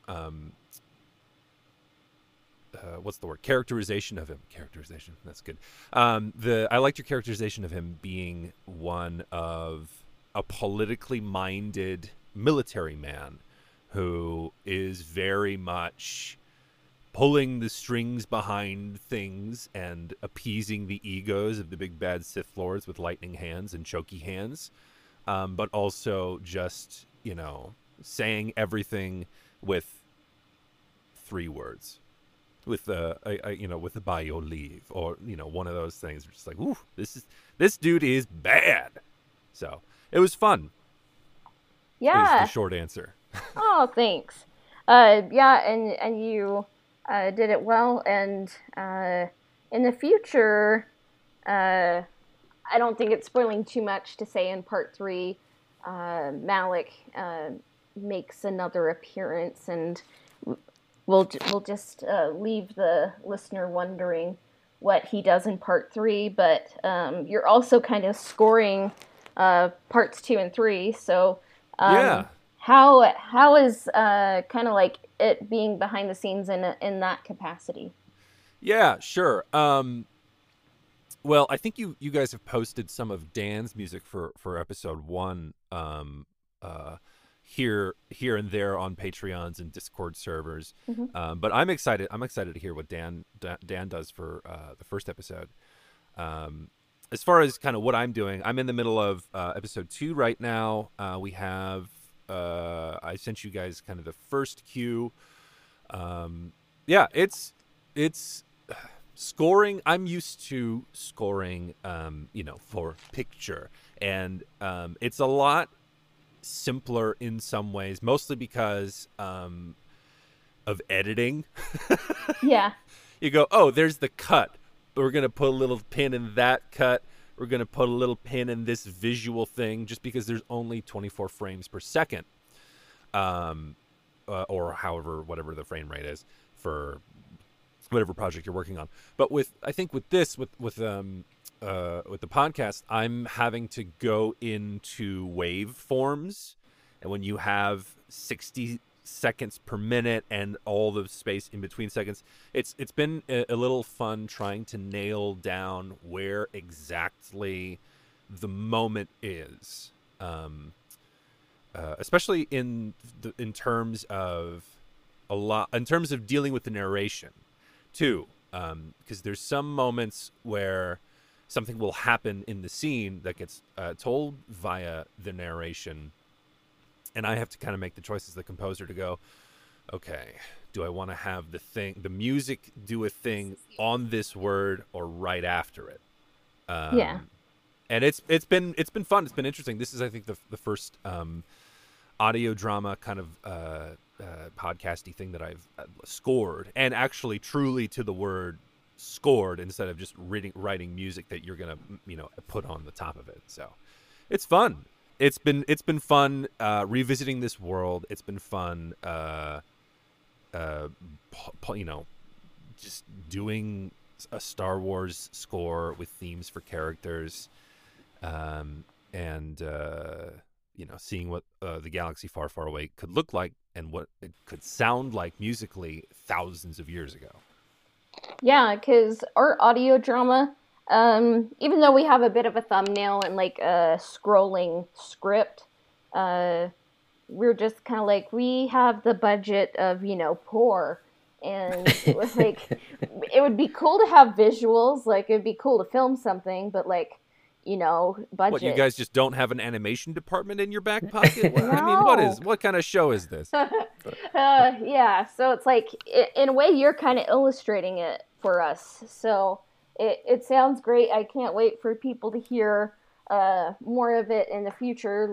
what's the word? Characterization of him. Characterization. That's good. I liked your characterization of him being one of a politically minded military man who is very much pulling the strings behind things and appeasing the egos of the big bad Sith Lords with lightning hands and choky hands, but also just, saying everything with 3 words. with with the by your leave, or one of those things. We're just like, ooh, this dude is bad. So it was fun. Yeah. Is the short answer. Oh, thanks. Yeah, and you did it well. And in the future, I don't think it's spoiling too much to say in part 3, Malik makes another appearance, and we'll just leave the listener wondering what he does in part 3. But you're also kind of scoring parts 2 and 3, so yeah. How is kind of like it being behind the scenes in that capacity? Yeah, sure. Well, I think you guys have posted some of Dan's music for episode 1 here and there on Patreons and Discord servers. Mm-hmm. But I'm excited to hear what Dan does for the first episode. As far as kind of what I'm doing, I'm in the middle of episode 2 right now. We have I sent you guys kind of the first cue. Yeah, it's scoring. I'm used to scoring, for picture, and it's a lot simpler in some ways, mostly because of editing. Yeah. You go, oh, there's the cut. We're going to put a little pin in that cut. We're going to put a little pin in this visual thing, just because there's only 24 frames per second. Or whatever the frame rate is for whatever project you're working on. But I think with the podcast, I'm having to go into waveforms, and when you have 60 seconds per minute and all the space in between seconds, it's been a little fun trying to nail down where exactly the moment is, especially in terms of dealing with the narration too, because there's some moments where something will happen in the scene that gets told via the narration, and I have to kind of make the choice as the composer to go, okay, do I want to have the music do a thing on this word or right after it? Yeah. And it's been fun. It's been interesting. This is, I think, the first audio drama kind of podcasty thing that I've scored, and actually truly to the word scored, instead of just writing music that you're gonna put on the top of it. So it's fun. It's been fun revisiting this world. It's been fun, just doing a Star Wars score with themes for characters, and seeing what the galaxy far, far away could look like and what it could sound like musically thousands of years ago. Yeah, because our audio drama, even though we have a bit of a thumbnail and like a scrolling script, we're just kind of like, we have the budget of, poor. And like, it would be cool to have visuals. Like, it would be cool to film something, but like, budget. What, you guys just don't have an animation department in your back pocket? No. I mean, what kind of show is this? Yeah, so it's like, in a way, you're kind of illustrating it for us. So it sounds great. I can't wait for people to hear more of it in the future.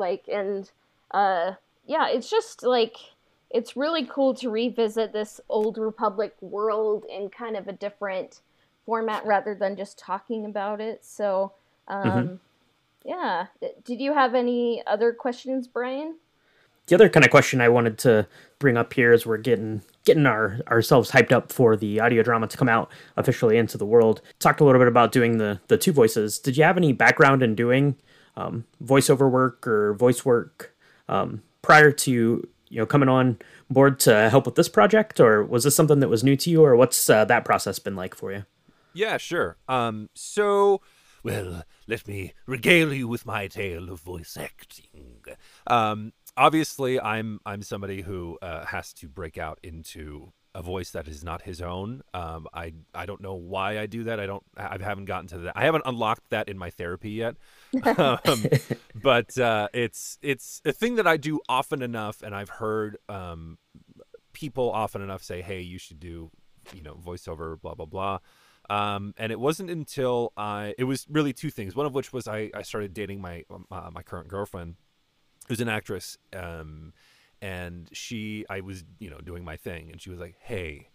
It's just like, it's really cool to revisit this Old Republic world in kind of a different format rather than just talking about it. So, yeah. Did you have any other questions, Brian? The other kind of question I wanted to bring up here is we're getting ourselves hyped up for the audio drama to come out officially into the world. Talked a little bit about doing the two voices. Did you have any background in doing voiceover work or voice work prior to coming on board to help with this project, or was this something that was new to you, or what's that process been like for you? Yeah, sure. So, well, let me regale you with my tale of voice acting. Obviously, I'm somebody who has to break out into a voice that is not his own. I don't know why I do that. I haven't gotten to that. I haven't unlocked that in my therapy yet. But it's a thing that I do often enough, and I've heard people often enough say, "Hey, you should do voiceover, blah blah blah. And it wasn't until it was really two things. One of which was I started dating my current girlfriend, who's an actress, and I was doing my thing, and she was like, "Hey,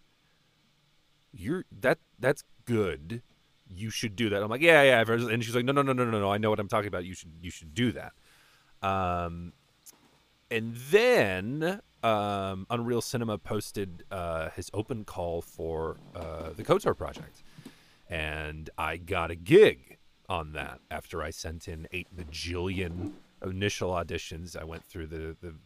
that's good. You should do that." I'm like, yeah. And she's like, no. I know what I'm talking about. You should do that. And then Unreal Cinema posted his open call for the KOTOR project, and I got a gig on that after I sent in 8 bajillion initial auditions. I went through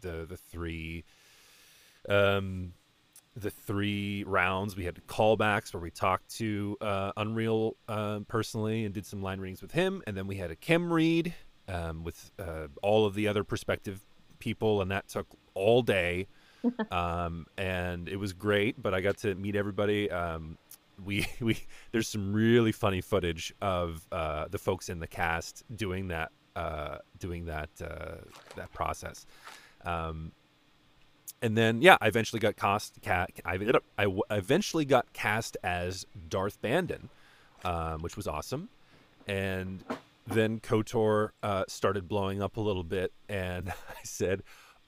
the three rounds. We had callbacks where we talked to Unreal personally and did some line readings with him, and then we had a chem read with all of the other prospective people, and that took all day. And it was great, but I got to meet everybody. There's some really funny footage of the folks in the cast doing that process. And then, I eventually got eventually got cast as Darth Bandon, which was awesome. And then KOTOR started blowing up a little bit, and I said,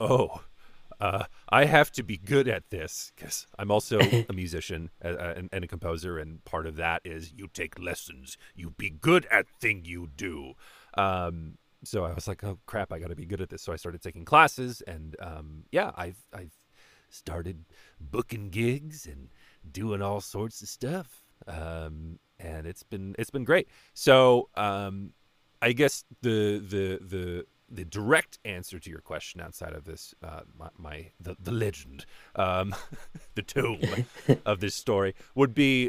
I have to be good at this, because I'm also a musician and a composer, and part of that is you take lessons. You be good at thing you do. So I was like, oh crap, I got to be good at this. So I started taking classes, and I've started booking gigs and doing all sorts of stuff, and it's been great. So I guess the direct answer to your question, outside of this, the legend, the tome of this story, would be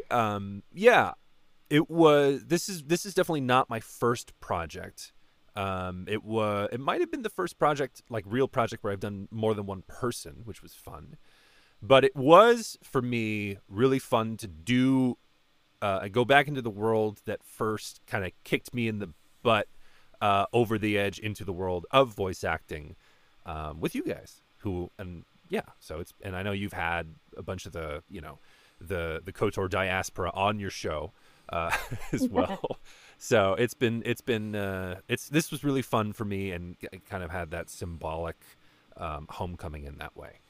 this is definitely not my first project. It might have been the first project, like real project, where I've done more than one person, which was fun. But it was, for me, really fun to do, go back into the world that first kind of kicked me in the butt, over the edge into the world of voice acting, with you guys, and I know you've had a bunch of the KOTOR diaspora on your show, as well. So this was really fun for me, and it kind of had that symbolic homecoming in that way.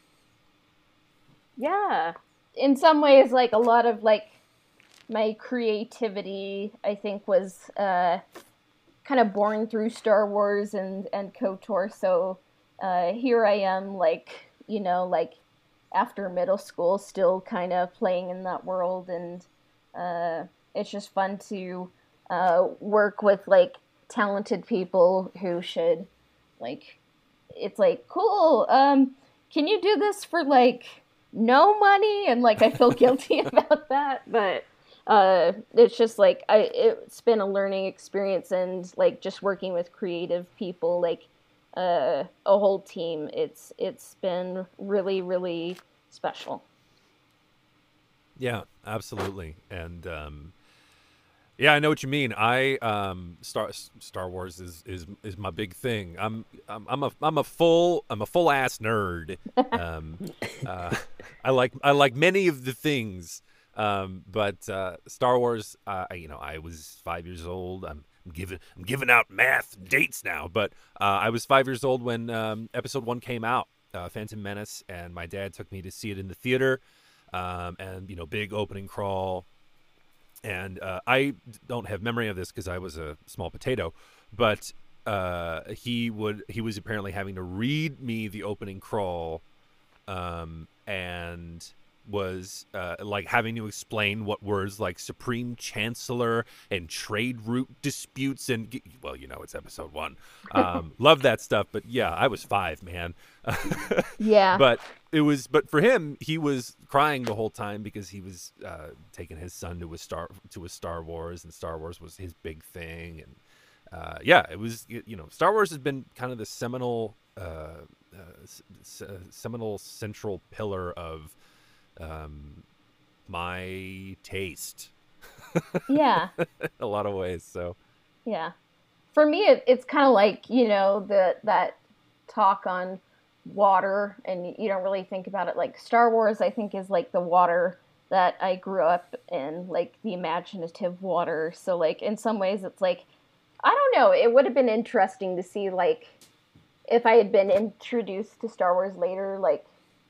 Yeah. In some ways, like, a lot of, like, my creativity, I think, was kind of born through Star Wars and KOTOR. So here I am, like, after middle school, still kind of playing in that world. And it's just fun to work with, like, talented people who should, like, it's like, cool, can you do this for, like, no money? And, like, I feel guilty about that, but it's just, like, it's been a learning experience, and, like, just working with creative people, like, a whole team, it's been really, really special. Yeah, absolutely. And I know what you mean. Star Wars is my big thing. I'm a full ass nerd. I like many of the things, but Star Wars. I was 5 years old. I'm giving out math dates now, but I was 5 years old when Episode 1 came out, Phantom Menace, and my dad took me to see it in the theater, and big opening crawl. And I don't have memory of this because I was a small potato, but he was apparently having to read me the opening crawl, and was like having to explain what words like Supreme Chancellor and trade route disputes and it's Episode 1. Love that stuff, but yeah, I was 5, man. Yeah. But for him, he was crying the whole time because he was taking his son to a Star Wars, and Star Wars was his big thing. And it was, Star Wars has been kind of the seminal central pillar of my taste. Yeah. A lot of ways. So yeah, for me it's kind of like that talk on water, and you don't really think about it. Like, Star Wars, I think, is like the water that I grew up in, like the imaginative water. So like in some ways it's like, I don't know, it would have been interesting to see like if I had been introduced to Star Wars later, like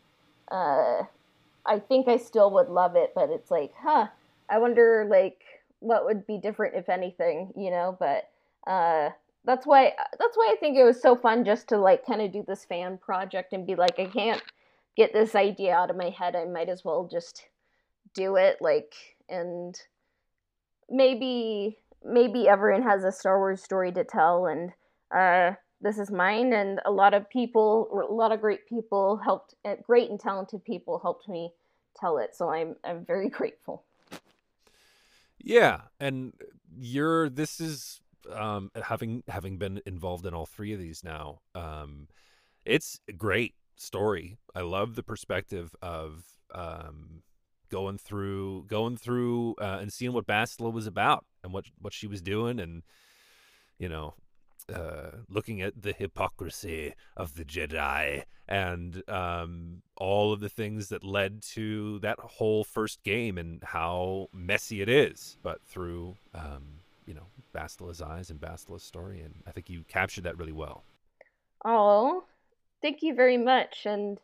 I think I still would love it, but it's like, I wonder like what would be different if anything, you know, but that's why I think it was so fun just to like kind of do this fan project and be like, I can't get this idea out of my head. I might as well just do it, like, and maybe everyone has a Star Wars story to tell, and this is mine, and a lot of great people helped, great and talented people helped me tell it, so I'm very grateful. Yeah, and this is having been involved in all three of these now. It's a great story. I love the perspective of going through and seeing what Bastila was about and what she was doing, and you know, looking at the hypocrisy of the Jedi and all of the things that led to that whole first game and how messy it is, but through Bastila's eyes and Bastila's story, and I think you captured that really well. Oh, thank you very much. And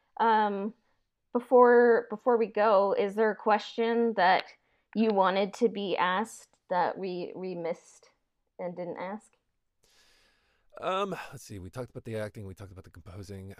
before we go, is there a question that you wanted to be asked that we missed and didn't ask? Let's see. We talked about the acting. We talked about the composing.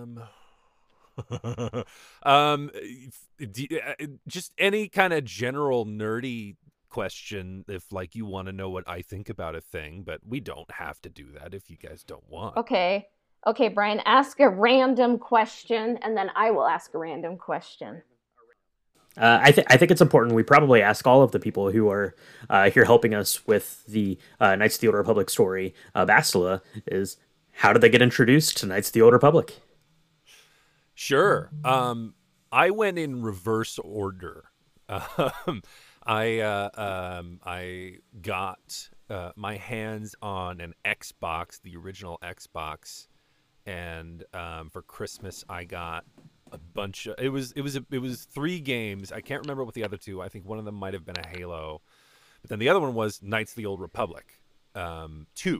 Just any kind of general nerdy question if like you want to know what I think about a thing, but we don't have to do that if you guys don't want. Okay, Brian, ask a random question, and then I will ask a random question. I think it's important we probably ask all of the people who are here helping us with the Knights of the Old Republic story, Bastila, is how did they get introduced to Knights of the Old Republic? Sure. I went in reverse order. I got my hands on an Xbox, the original Xbox, and for Christmas I got a bunch of it was 3 games. I can't remember what the other 2. I think one of them might have been a Halo, but then the other one was Knights of the Old Republic 2,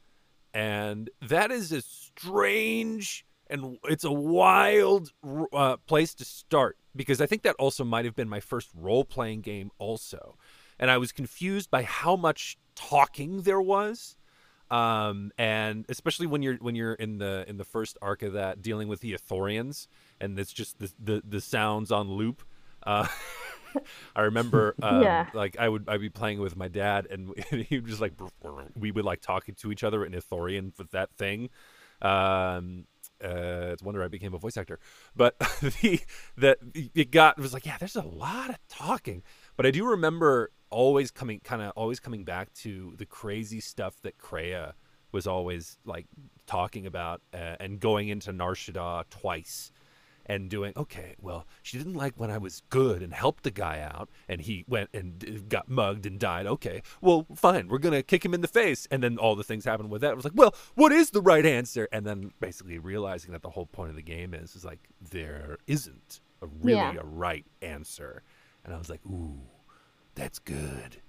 and that is a strange and it's a wild place to start, because I think that also might have been my first role-playing game also, and I was confused by how much talking there was. And especially when you're in the first arc of that, dealing with the Ithorians, and it's just the sounds on loop. I remember like I'd be playing with my dad, and he would just like we would like talking to each other in Ithorian with that thing. It's a wonder I became a voice actor, but it was like, yeah, there's a lot of talking, but I do remember always coming back to the crazy stuff that Kreia was always like talking about, and going into Nar Shaddaa twice and doing, okay, well, she didn't like when I was good and helped the guy out, and he went and got mugged and died. Okay, well, fine, we're gonna kick him in the face, and then all the things happened with that. It was like, well, what is the right answer? And then basically realizing that the whole point of the game is like there isn't a right answer, and I was like, ooh, that's good.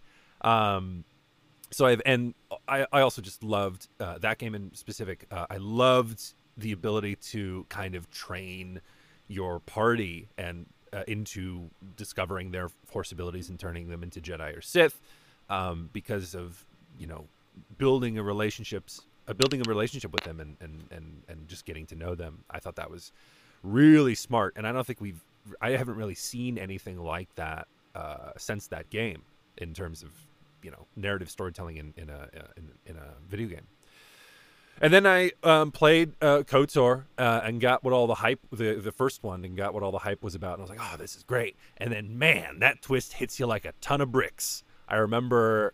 So I also just loved that game in specific. I loved the ability to kind of train your party and into discovering their Force abilities and turning them into Jedi or Sith, because of building a relationship with them and just getting to know them. I thought that was really smart, and I don't think I haven't really seen anything like that since that game in terms of narrative storytelling in a video game. And then I played KOTOR and got what all the hype, the first one, and got what all the hype was about. And I was like, oh, this is great. And then, man, that twist hits you like a ton of bricks. I remember,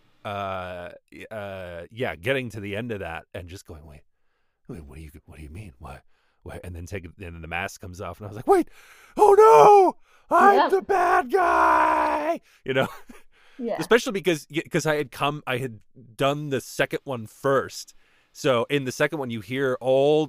getting to the end of that and just going, wait, what do you mean? What? And then the mask comes off, and I was like, wait, oh no, I'm the bad guy. Yeah. Especially because I had done the second one first. So in the second one, you hear all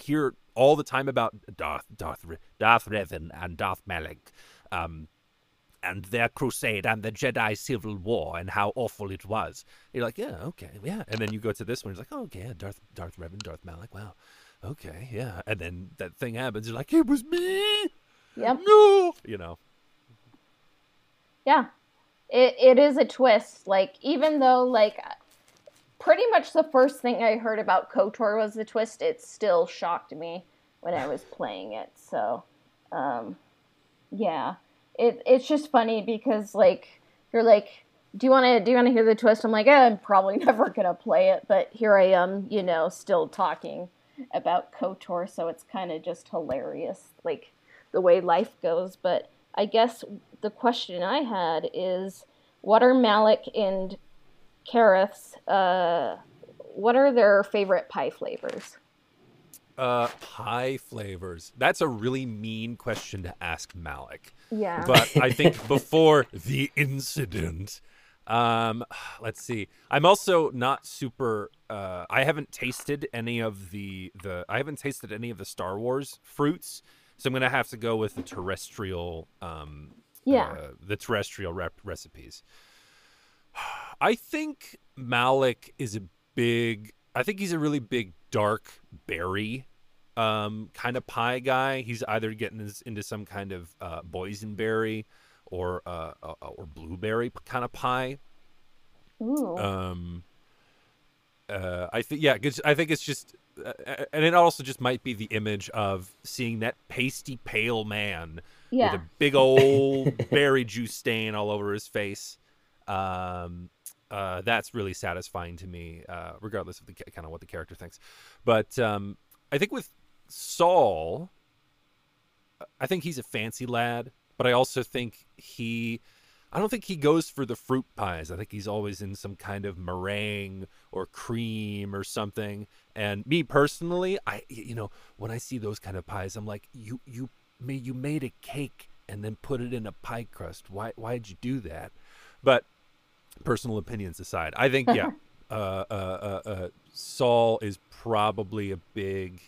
the time about Darth Revan and Darth Malak, and their crusade and the Jedi Civil War and how awful it was. You're like, yeah, okay, yeah. And then you go to this one, it's like, oh, okay, yeah, Darth Revan, Darth Malak, wow, okay, yeah. And then that thing happens, you're like, it was me. Yep. No, you know. Yeah, it is a twist. Like, even though, like, pretty much the first thing I heard about KOTOR was the twist, it still shocked me when I was playing it. So, yeah, it's just funny because, like, you're like, do you want to hear the twist? I'm like, I'm probably never gonna play it, but here I am, you know, still talking about KOTOR. So it's kind of just hilarious, like the way life goes. But I guess the question I had is, what are Malak and Kareth's, what are their favorite pie flavors? Pie flavors. That's a really mean question to ask Malak. Yeah. But I think before the incident, let's see. I'm also not super, I haven't tasted any of the Star Wars fruits. So I'm going to have to go with the terrestrial, recipes. I think Malak is he's a really big dark berry kind of pie guy. He's either getting into some kind of boysenberry or blueberry kind of pie. Ooh. I think it's just, and it also just might be the image of seeing that pasty pale man with a big old berry juice stain all over his face. That's really satisfying to me, regardless of the kind of what the character thinks. But I think with Saul, I think he's a fancy lad, but I also think I don't think he goes for the fruit pies. I think he's always in some kind of meringue or cream or something. And me personally, when I see those kind of pies, I'm like, you made a cake and then put it in a pie crust. Why'd you do that? But personal opinions aside, I think Saul is probably a big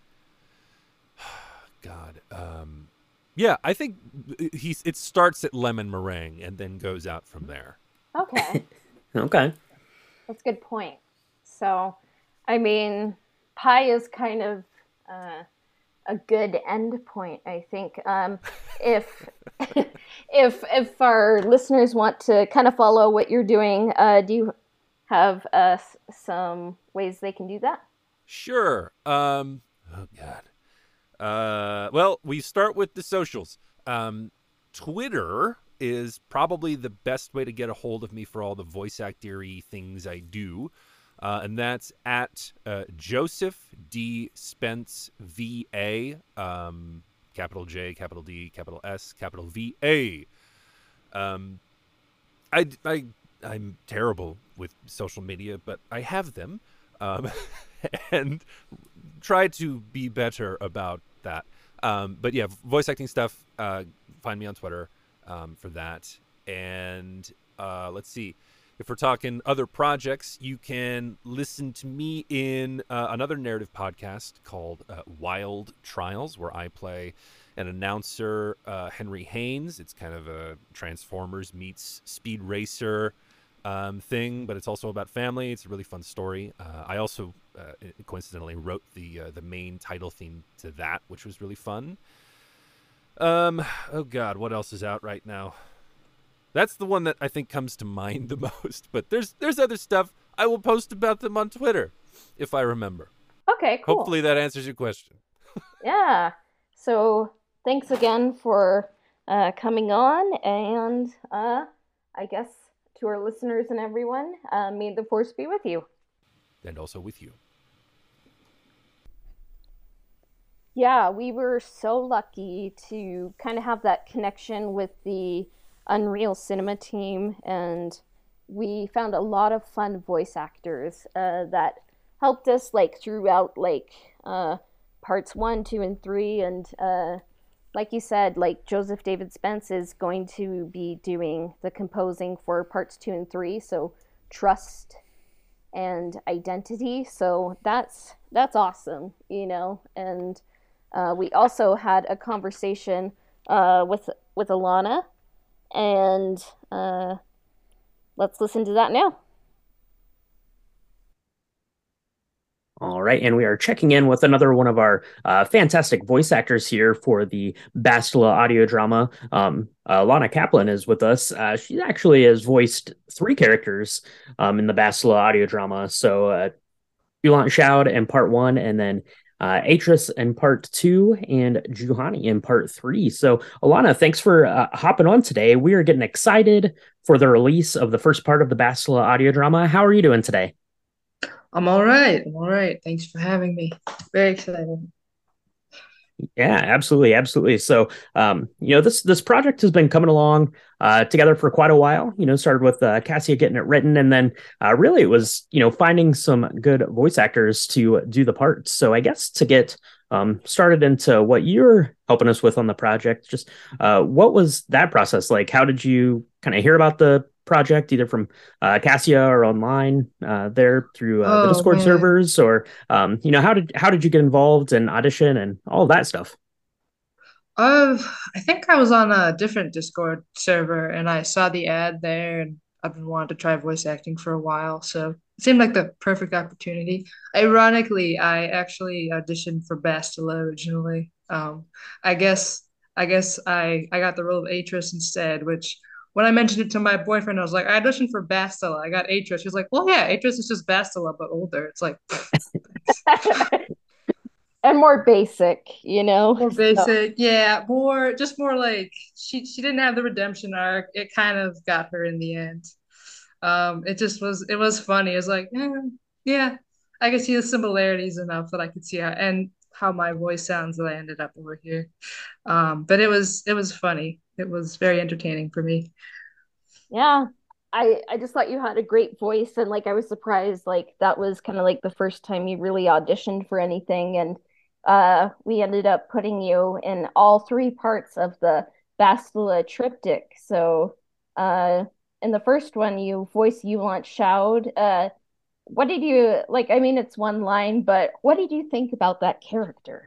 God. I think it starts at lemon meringue and then goes out from there. Okay. Okay. That's a good point. So, I mean, pie is kind of a good end point, I think. If our listeners want to kind of follow what you're doing, do you have some ways they can do that? Sure. Oh God. Well, we start with the socials. Twitter is probably the best way to get a hold of me for all the voice actor-y things I do. And that's at Joseph D. Spence VA, capital J, capital D, capital S, capital VA. I'm terrible with social media, but I have them, and try to be better about that. But yeah, voice acting stuff, find me on Twitter for that. And let's see. If we're talking other projects, you can listen to me in another narrative podcast called Wild Trials, where I play an announcer, Henry Haynes. It's kind of a Transformers meets Speed Racer thing, but it's also about family. It's a really fun story. I also coincidentally wrote the main title theme to that, which was really fun. Oh God, what else is out right now? That's the one that I think comes to mind the most. But there's other stuff. I will post about them on Twitter if I remember. Okay, cool. Hopefully that answers your question. Yeah. So thanks again for coming on, and I guess to our listeners and everyone, may the Force be with you. And also with you. Yeah, we were so lucky to kind of have that connection with the Unreal Cinema team, and we found a lot of fun voice actors that helped us like throughout like parts 1, 2, and 3, and like you said, like Joseph David Spence is going to be doing the composing for parts 2 and 3, so trust and identity. So that's awesome, you know. And we also had a conversation with Alana, and let's listen to that now. All right, and we are checking in with another one of our fantastic voice actors here for the Bastila audio drama. Lana Kaplan is with us. She actually has voiced 3 characters in the Bastila audio drama. So Bulant Shoud in part 1, and then Atris in part 2, and Juhani in part 3. So Alana, thanks for hopping on today. We are getting excited for the release of the first part of the Bastila audio drama. How are you doing today? I'm all right. I'm all right. Thanks for having me. Very excited. Yeah, absolutely, absolutely. So, this project has been coming along together for quite a while. Started with Cassia getting it written, and then really it was finding some good voice actors to do the parts. So, I guess to get started into what you're helping us with on the project, just what was that process like? How did you kind of hear about the project, either from Cassia or online there through the Discord servers, or how did you get involved and audition and all that stuff? I think I was on a different Discord server and I saw the ad there, and I've been wanting to try voice acting for a while, so it seemed like the perfect opportunity. Ironically, I actually auditioned for Bastila originally. I guess I got the role of Atris instead, which when I mentioned it to my boyfriend, I was like, I auditioned for Bastila. I got Atris. He was like, well, yeah, Atris is just Bastila, but older. It's like, and more basic, More basic, yeah. More like she didn't have the redemption arc. It kind of got her in the end. It was funny. It was like, yeah, I could see the similarities enough that I could see how my voice sounds that I ended up over here. But it was funny. It was very entertaining for me. Yeah. I just thought you had a great voice, and like I was surprised like that was kind of like the first time you really auditioned for anything, and we ended up putting you in all 3 parts of the Bastila triptych. So in the first one you voice Bulant Shoud. What did you like? I mean, it's one line, but what did you think about that character?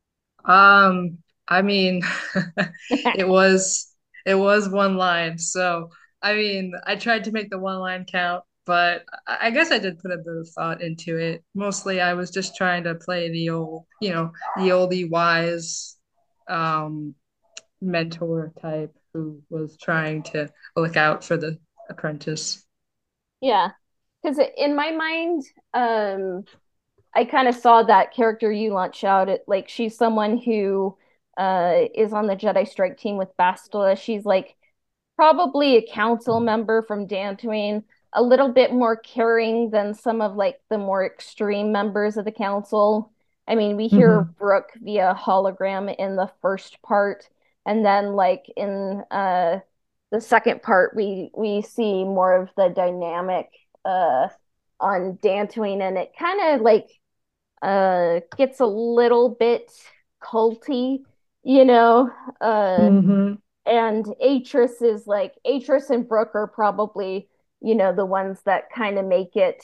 I mean, it was one line. So, I mean, I tried to make the one line count, but I guess I did put a bit of thought into it. Mostly, I was just trying to play the old, the oldie wise um, mentor type who was trying to look out for the apprentice. Yeah, because in my mind, I kind of saw that character you launch out. Like she's someone who is on the Jedi Strike team with Bastila. She's like probably a council member from Dantooine, a little bit more caring than some of like the more extreme members of the council. I mean, we hear Brooke via hologram in the first part, and then like in the second part, we see more of the dynamic on Dantooine, and it kind of like gets a little bit culty, you know. And Atris and Brooke are probably, the ones that kind of make it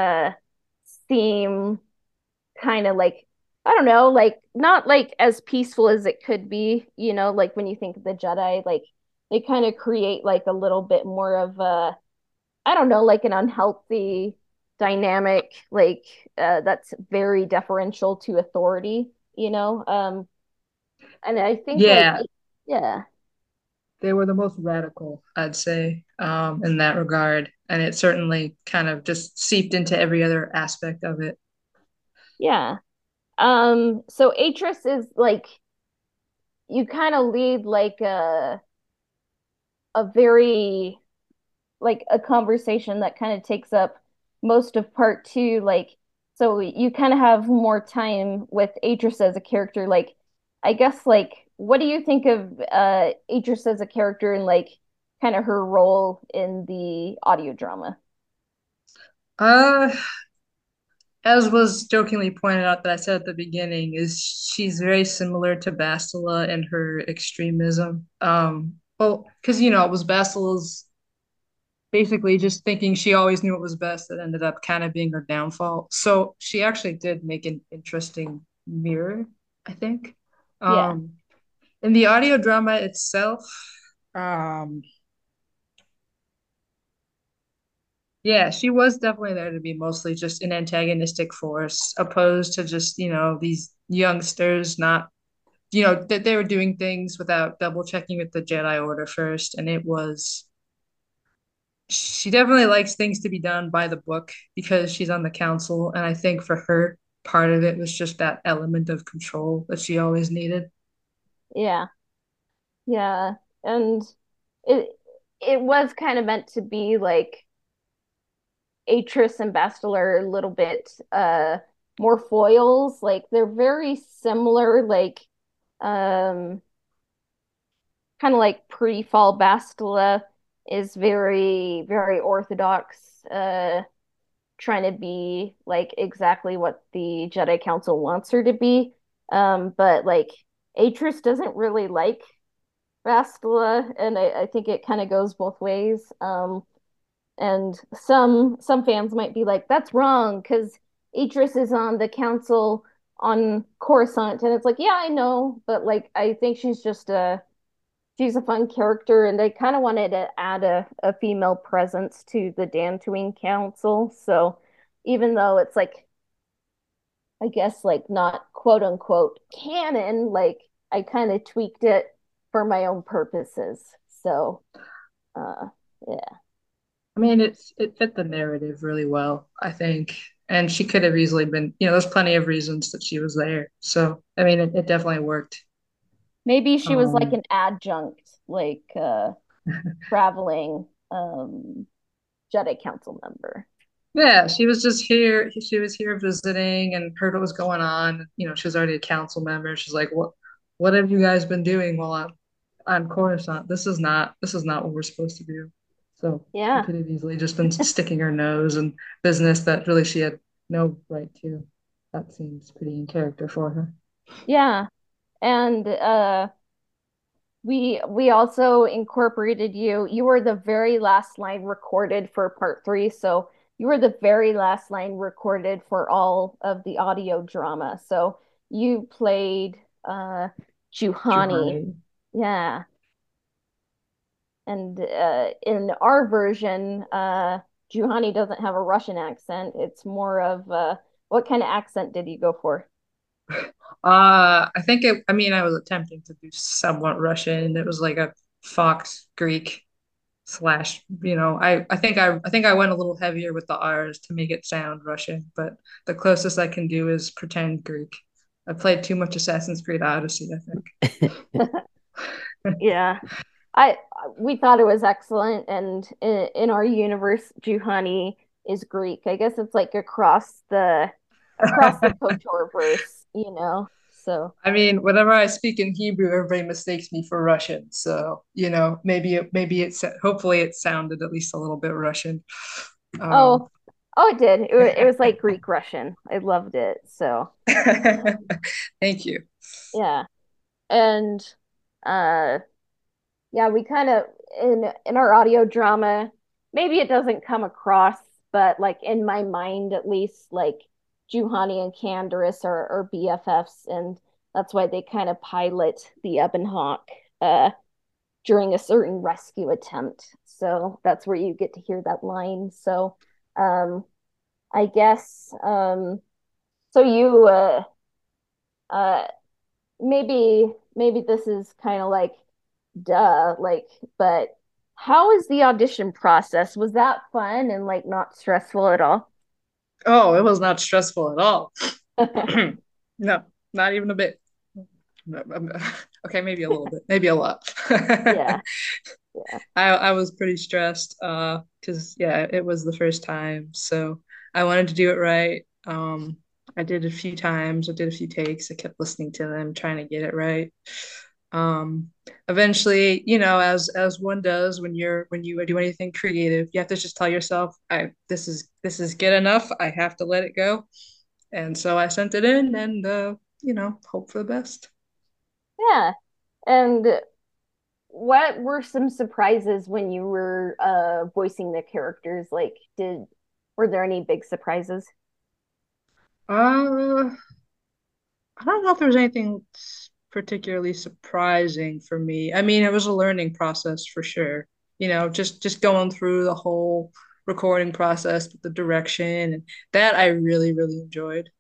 seem kind of like, I don't know, like not like as peaceful as it could be, like when you think of the Jedi, like they kind of create like a little bit more of a, I don't know, like an unhealthy dynamic, like that's very deferential to authority, and I think Yeah. Yeah. They were the most radical, I'd say, in that regard. And it certainly kind of just seeped into every other aspect of it. Yeah. So Atris is like, you kind of lead like a very like a conversation that kind of takes up most of part 2, like so you kind of have more time with Atris as a character. Like I guess like what do you think of Atris as a character and like kind of her role in the audio drama? Uh, as was jokingly pointed out that I said at the beginning, is she's very similar to Bastila in her extremism. Well, because it was Bastila's basically just thinking she always knew what was best that ended up kind of being her downfall. So she actually did make an interesting mirror, I think. Yeah. In the audio drama itself, um, Yeah, she was definitely there to be mostly just an antagonistic force, opposed to just, these youngsters not, that they were doing things without double checking with the Jedi Order first. And she definitely likes things to be done by the book because she's on the council. And I think for her, part of it was just that element of control that she always needed. Yeah. Yeah. And it it was kind of meant to be like Atris and Bastila a little bit more foils. Like they're very similar, like um kind of like pre-fall Bastila is very, very orthodox, trying to be like exactly what the Jedi Council wants her to be. But like Atris doesn't really like Bastila, and I think it kind of goes both ways. And some fans might be like, that's wrong because Atris is on the council on Coruscant, and it's like, yeah, I know, but like I think she's a fun character, and they kind of wanted to add a female presence to the Dantooine Council. So even though it's like, I guess, like not quote unquote canon, like I kind of tweaked it for my own purposes. So, uh, yeah. I mean, it fit the narrative really well, I think. And she could have easily been, there's plenty of reasons that she was there. So, I mean, it definitely worked. Maybe she was like Um, an adjunct, like traveling Jedi Council member. yeah, she was just here. She was here visiting and heard what was going on. She was already a council member. She's like, what have you guys been doing while I'm on Coruscant? This is not what we're supposed to do. So she Yeah. could have easily just been sticking her nose in business that really she had no right to. That seems pretty in character for her. Yeah. And we also incorporated you. You were the very last line recorded for part three, so you were the very last line recorded for all of the audio drama. So you played Juhani. Juhani. Yeah. And in our version, Juhani doesn't have a Russian accent. It's more of what kind of accent did you go for? I mean, I was attempting to do somewhat Russian. It was like a Fox Greek slash, I think I went a little heavier with the R's to make it sound Russian, but the closest I can do is pretend Greek. I played too much Assassin's Creed Odyssey, I think. Yeah. I we thought it was excellent, and in our universe, Juhani is Greek. I guess it's like across the KOTOR verse, you know. So I mean, whenever I speak in Hebrew, everybody mistakes me for Russian. So, hopefully it sounded at least a little bit Russian. Um, oh oh, it did. It was like Greek Russian. I loved it. So Thank you. yeah, and uh, yeah, we kind of in our audio drama, maybe it doesn't come across, but like in my mind at least, like Juhani and Canderous are BFFs, and that's why they kind of pilot the Ebon Hawk during a certain rescue attempt. So that's where you get to hear that line. So um I guess so you uh maybe this is kind of like duh, like, but how is the audition process? Was that fun and like not stressful at all? Oh, it was not stressful at all. No, not even a bit. No, okay, maybe a little bit, maybe a lot. Yeah, yeah, I was pretty stressed because yeah, it was the first time, so I wanted to do it right. I did a few times, I did a few takes, I kept listening to them, trying to get it right. Um, Eventually, as one does when you do anything creative, you have to just tell yourself, I this is good enough. I have to let it go. And so I sent it in and hope for the best. yeah. And what were some surprises when you were voicing the characters? Like, did were there any big surprises? Uh, I don't know if there was anything particularly surprising for me. I mean, it was a learning process for sure. Just going through the whole recording process, but the direction and that I really, really enjoyed.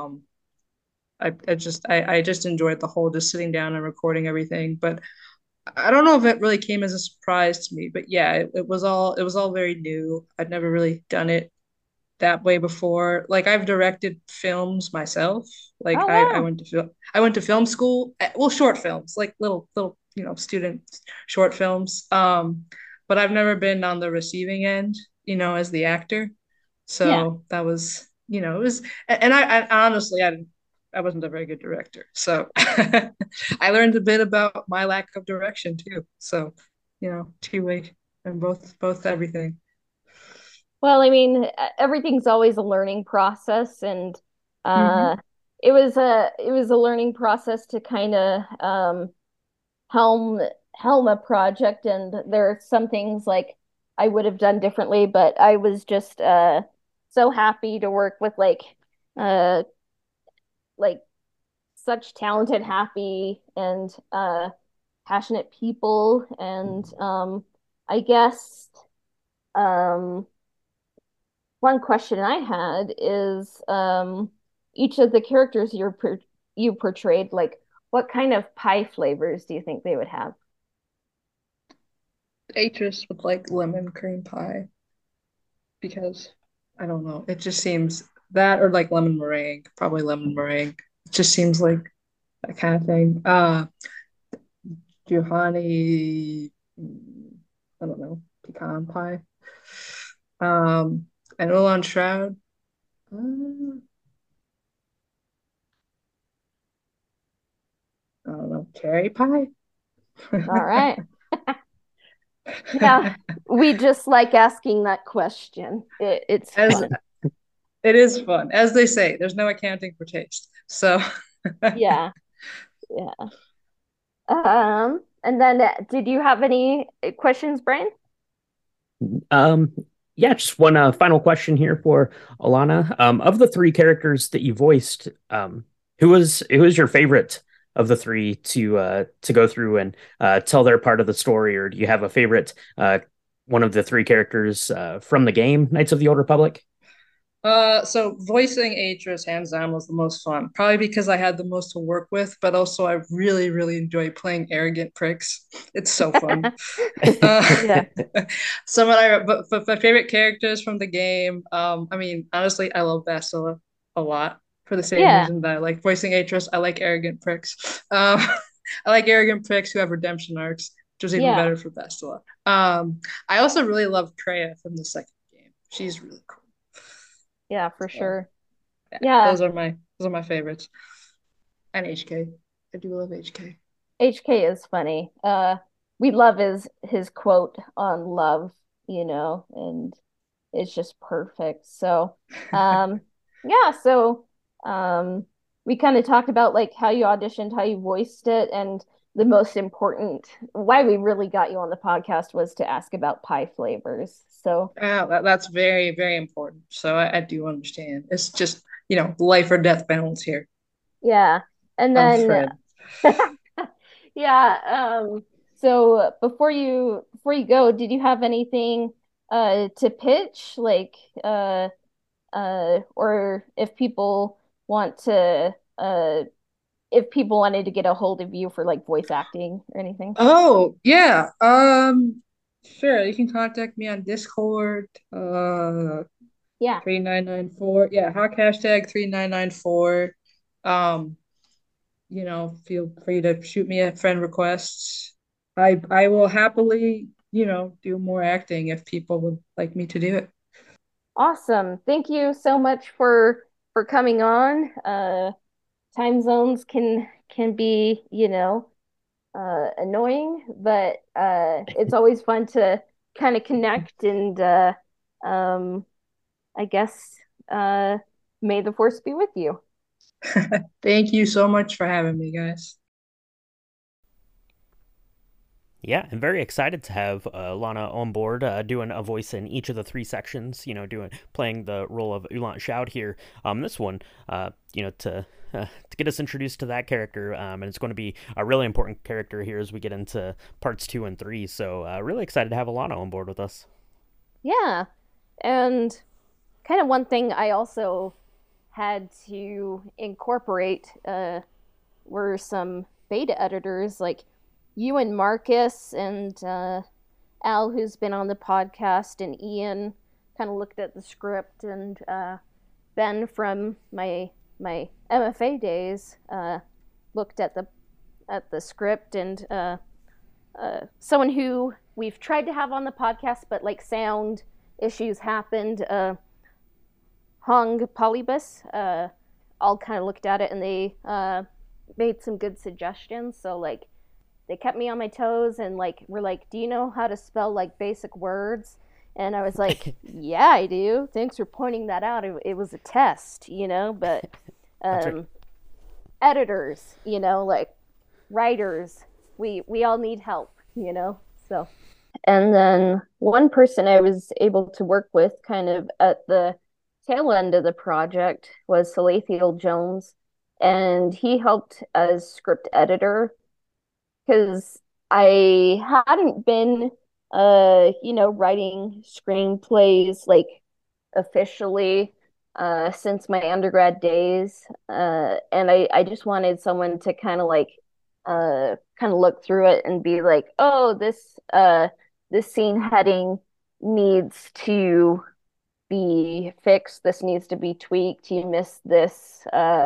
I just enjoyed the whole just sitting down and recording everything. But I don't know if it really came as a surprise to me, but yeah, it was all very new. I'd never really done it that way before. Like I've directed films myself. Like Oh I wow. went to I went to film school. Well, short films, like little student short films. But I've never been on the receiving end, as the actor. Yeah. So that was, it was, and I honestly I wasn't a very good director. So I learned a bit about my lack of direction too. So, two-way and both everything. Well, I mean, everything's always a learning process, and uh, Hmm. it was a learning process to kind of helm helm a project, and there are some things like I would have done differently, but I was just so happy to work with uh like such talented, happy, and passionate people, and I guess um one question I had is each of the characters you portrayed, like what kind of pie flavors do you think they would have? Waitress with like lemon cream pie because I don't know. It just seems that or like lemon meringue, probably lemon meringue. It just seems like that kind of thing. Giovanni, I don't know, pecan pie. And Ulan Shroud. I don't know, cherry pie. All right. Yeah, we just like asking that question. It's As fun. it is fun, as they say, there's no accounting for taste. So Yeah, yeah. And then did you have any questions, Brian? Um, yeah, just one final question here for Alana. Of the three characters that you voiced, who was your favorite of the three to go through and tell their part of the story, or do you have a favorite one of the three characters from the game, Knights of the Old Republic? so voicing Atris hands down was the most fun, probably because I had the most to work with, but also I really, really enjoy playing arrogant pricks. It's so fun. Uh, Yeah, some of but my favorite characters from the game, I mean, honestly, I love Bastila a lot for the same yeah, reason that I like voicing Atris. I like arrogant pricks. I like arrogant pricks who have redemption arcs, which is even yeah, better for Bastila. I also really love Kreia from the second game. She's really cool. yeah, for So sure. yeah, Yeah, those are my favorites. And HK. I do love HK. HK is funny. We love his quote on love, and it's just perfect. So, yeah, so um we kind of talked about like how you auditioned, how you voiced it, and the most important why we really got you on the podcast was to ask about pie flavors. So, Yeah, that's very, very important. So I do understand. It's just, life or death balance here. yeah. And I'm then Fred. yeah, so before you go, did you have anything to pitch or want to if people wanted to get a hold of you for like voice acting or anything? Oh, yeah. Sure. You can contact me on Discord. Yeah. 3994. Yeah, Hawk hashtag 3994. Um, feel free to shoot me a friend request. I will happily, do more acting if people would like me to do it. Awesome. Thank you so much for coming on. Time zones can be, annoying, but it's always fun to kind of connect and um I guess may the force be with you. Thank you so much for having me, guys. Yeah, I'm very excited to have Lana on board, doing a voice in each of the three sections. Playing the role of Ulant Shout here. This one, to get us introduced to that character, and it's going to be a really important character here as we get into parts 2 and 3. So, really excited to have Alana on board with us. Yeah. And kind of one thing I also had to incorporate were some beta editors like you and Marcus and Al, who's been on the podcast, and Ian kind of looked at the script, and Ben from my MFA days looked at the script, and someone who we've tried to have on the podcast, but like sound issues happened. Hong Polybus all kind of looked at it, and they made some good suggestions. So like they kept me on my toes, and like were like, "Do you know how to spell like basic words?" And I was like, "Yeah, I do. Thanks for pointing that out. It was a test, you know." But editors, you know, like writers, we all need help, you know. So, and then one person I was able to work with, kind of at the tail end of the project, was Salathiel Jones, and he helped as script editor because I hadn't been, you know, writing screenplays like officially since my undergrad days, and I just wanted someone to kind of like kind of look through it and be like, oh, this scene heading needs to be fixed. This needs to be tweaked. You missed this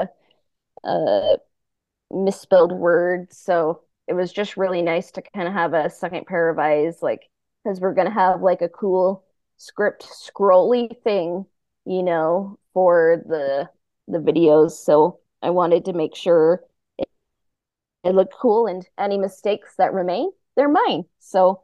uh, misspelled word. So it was just really nice to kind of have a second pair of eyes, like, because we're going to have like a cool script scrolly thing, you know, for the videos. So I wanted to make sure it looked cool, and any mistakes that remain, they're mine. So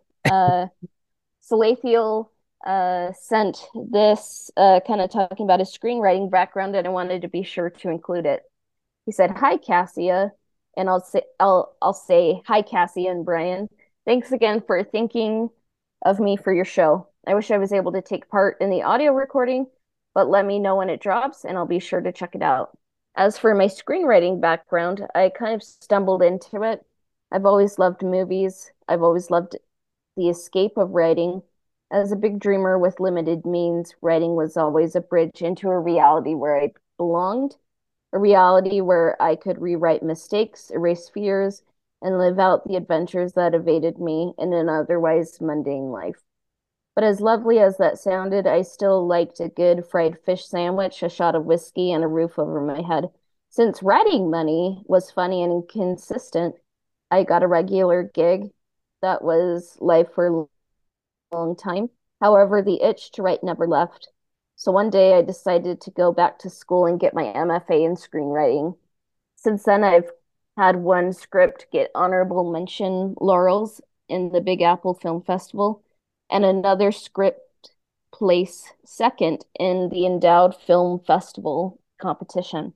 Salathiel sent this kind of talking about his screenwriting background, and I wanted to be sure to include it. He said, "Hi, Cassia," and I'll say, "Hi, Cassia and Brian. Thanks again for thinking of me for your show. I wish I was able to take part in the audio recording, but let me know when it drops, and I'll be sure to check it out. As for my screenwriting background, I kind of stumbled into it. I've always loved movies. I've always loved the escape of writing. As a big dreamer with limited means, writing was always a bridge into a reality where I belonged, a reality where I could rewrite mistakes, erase fears, and live out the adventures that evaded me in an otherwise mundane life. But as lovely as that sounded, I still liked a good fried fish sandwich, a shot of whiskey, and a roof over my head. Since writing money was funny and inconsistent, I got a regular gig. That was life for a long time. However, the itch to write never left. So one day I decided to go back to school and get my MFA in screenwriting. Since then, I've had one script get honorable mention laurels in the Big Apple Film Festival, and another script place second in the Endowed Film Festival competition.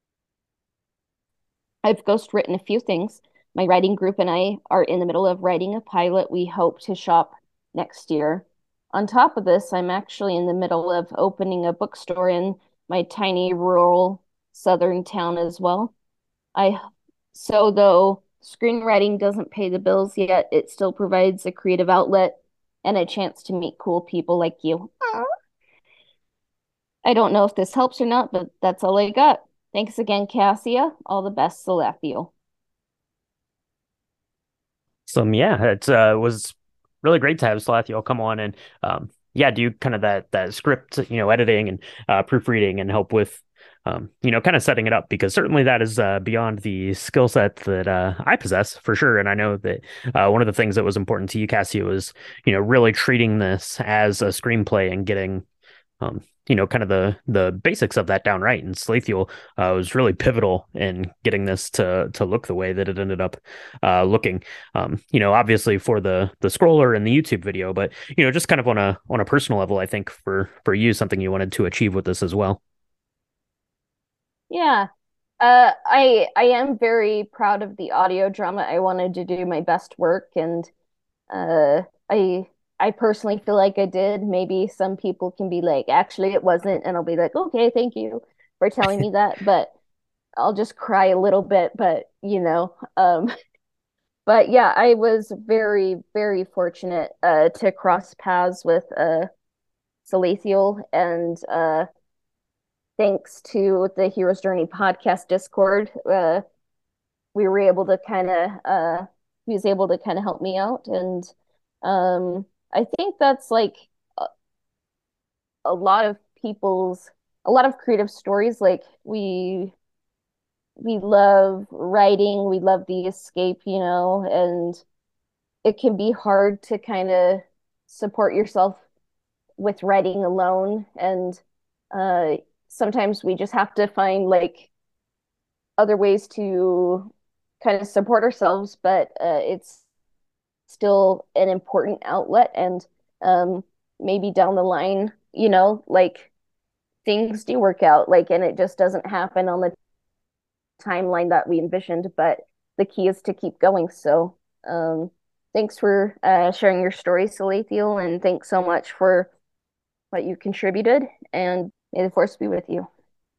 I've ghostwritten a few things. My writing group and I are in the middle of writing a pilot we hope to shop next year. On top of this, I'm actually in the middle of opening a bookstore in my tiny rural southern town as well. So though screenwriting doesn't pay the bills yet, it still provides a creative outlet and a chance to meet cool people like you. I don't know if this helps or not, but that's all I got. Thanks again, Cassia. All the best, Salathiel. Yeah, it was really great to have Salathiel come on and yeah, do kind of that script, you know, editing and proofreading and help with you know, kind of setting it up, because certainly that is beyond the skill set that I possess for sure. And I know that one of the things that was important to you, Cassia, was, you know, really treating this as a screenplay and getting you know, kind of the basics of that down right. And Salathiel was really pivotal in getting this to look the way that it ended up looking. You know, obviously for the scroller and the YouTube video, but you know, just kind of on a personal level, I think for you, something you wanted to achieve with this as well. Yeah. I am very proud of the audio drama. I wanted to do my best work, and uh I personally feel like I did. Maybe some people can be like, actually it wasn't, and I'll be like, okay, thank you for telling me that, but I'll just cry a little bit, but you know, but yeah, I was very, very fortunate to cross paths with Salathiel, and thanks to the Hero's Journey podcast Discord, we were able to kind of he was able to kind of help me out, and I think that's like a, a lot of people's a lot of creative stories. Like we love writing, we love the escape, and it can be hard to kind of support yourself with writing alone, and uh sometimes we just have to find like other ways to kind of support ourselves, but it's still an important outlet. And maybe down the line, like things do work out, like, and it just doesn't happen on the timeline that we envisioned, but the key is to keep going. So thanks for sharing your story, Salathiel, and thanks so much for what you contributed, and may the force be with you.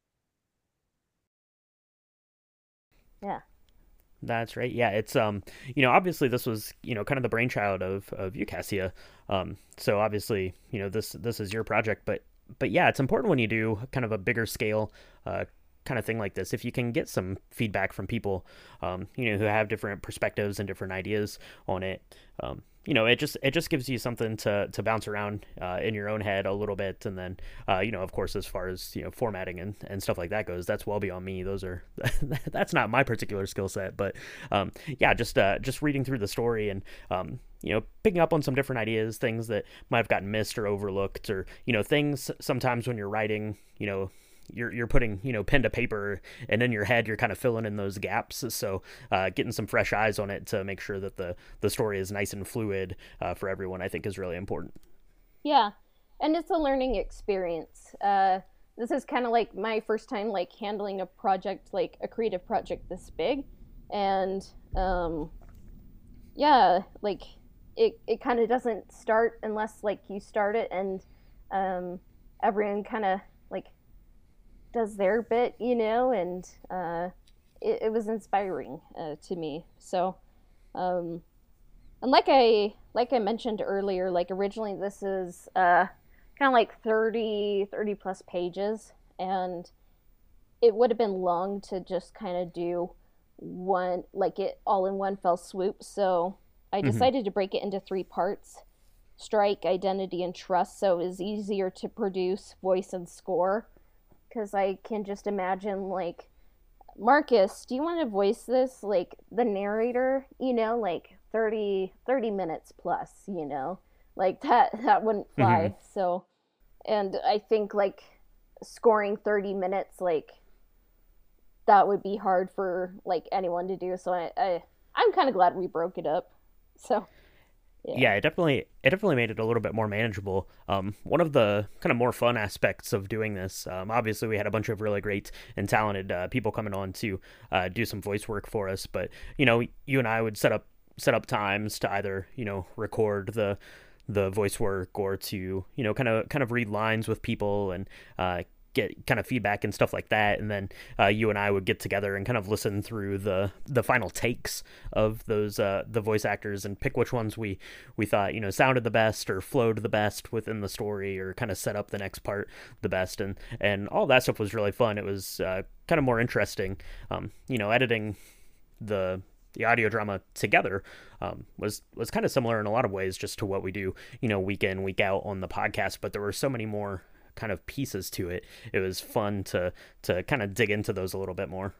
Yeah. That's right. Yeah, it's obviously this was, kind of the brainchild of you, Cassia. So obviously, this is your project, but yeah, it's important when you do kind of a bigger scale kind of thing like this, if you can get some feedback from people who have different perspectives and different ideas on it. It just gives you something to bounce around in your own head a little bit, and then of course, as far as formatting and stuff like that goes, that's well beyond me. Those are that's not my particular skill set, but just reading through the story and picking up on some different ideas, things that might have gotten missed or overlooked, or things sometimes when you're writing, you're putting pen to paper, and in your head you're kind of filling in those gaps. So getting some fresh eyes on it to make sure that the story is nice and fluid for everyone, I think, is really important. Yeah, and it's a learning experience. This is kind of like my first time like handling a project, like a creative project this big, and yeah, like it kind of doesn't start unless like you start it, and everyone kind of like does their bit, and it was inspiring to me. So, and like I mentioned earlier, like originally this is kind of like 30 plus pages, and it would have been long to just kind of do one, like it all in one fell swoop. So I decided to break it into 3 parts: strike, identity, and trust. So it was easier to produce, voice, and score. Because I can just imagine, like, Marcus, do you want to voice this, like, the narrator, like 30 minutes plus, like that wouldn't fly. So, and I think like scoring 30 minutes, like that would be hard for like anyone to do. So I'm kind of glad we broke it up. So yeah, it definitely made it a little bit more manageable. One of the kind of more fun aspects of doing this, obviously we had a bunch of really great and talented people coming on to do some voice work for us, but you and I would set up times to either record the voice work, or to kind of read lines with people and get kind of feedback and stuff like that, and then you and I would get together and kind of listen through the final takes of those the voice actors and pick which ones we thought sounded the best or flowed the best within the story, or kind of set up the next part the best, and all that stuff was really fun. It was kind of more interesting, editing the audio drama together was kind of similar in a lot of ways, just to what we do week in, week out on the podcast, but there were so many more kind of pieces to it. It was fun to kind of dig into those a little bit more.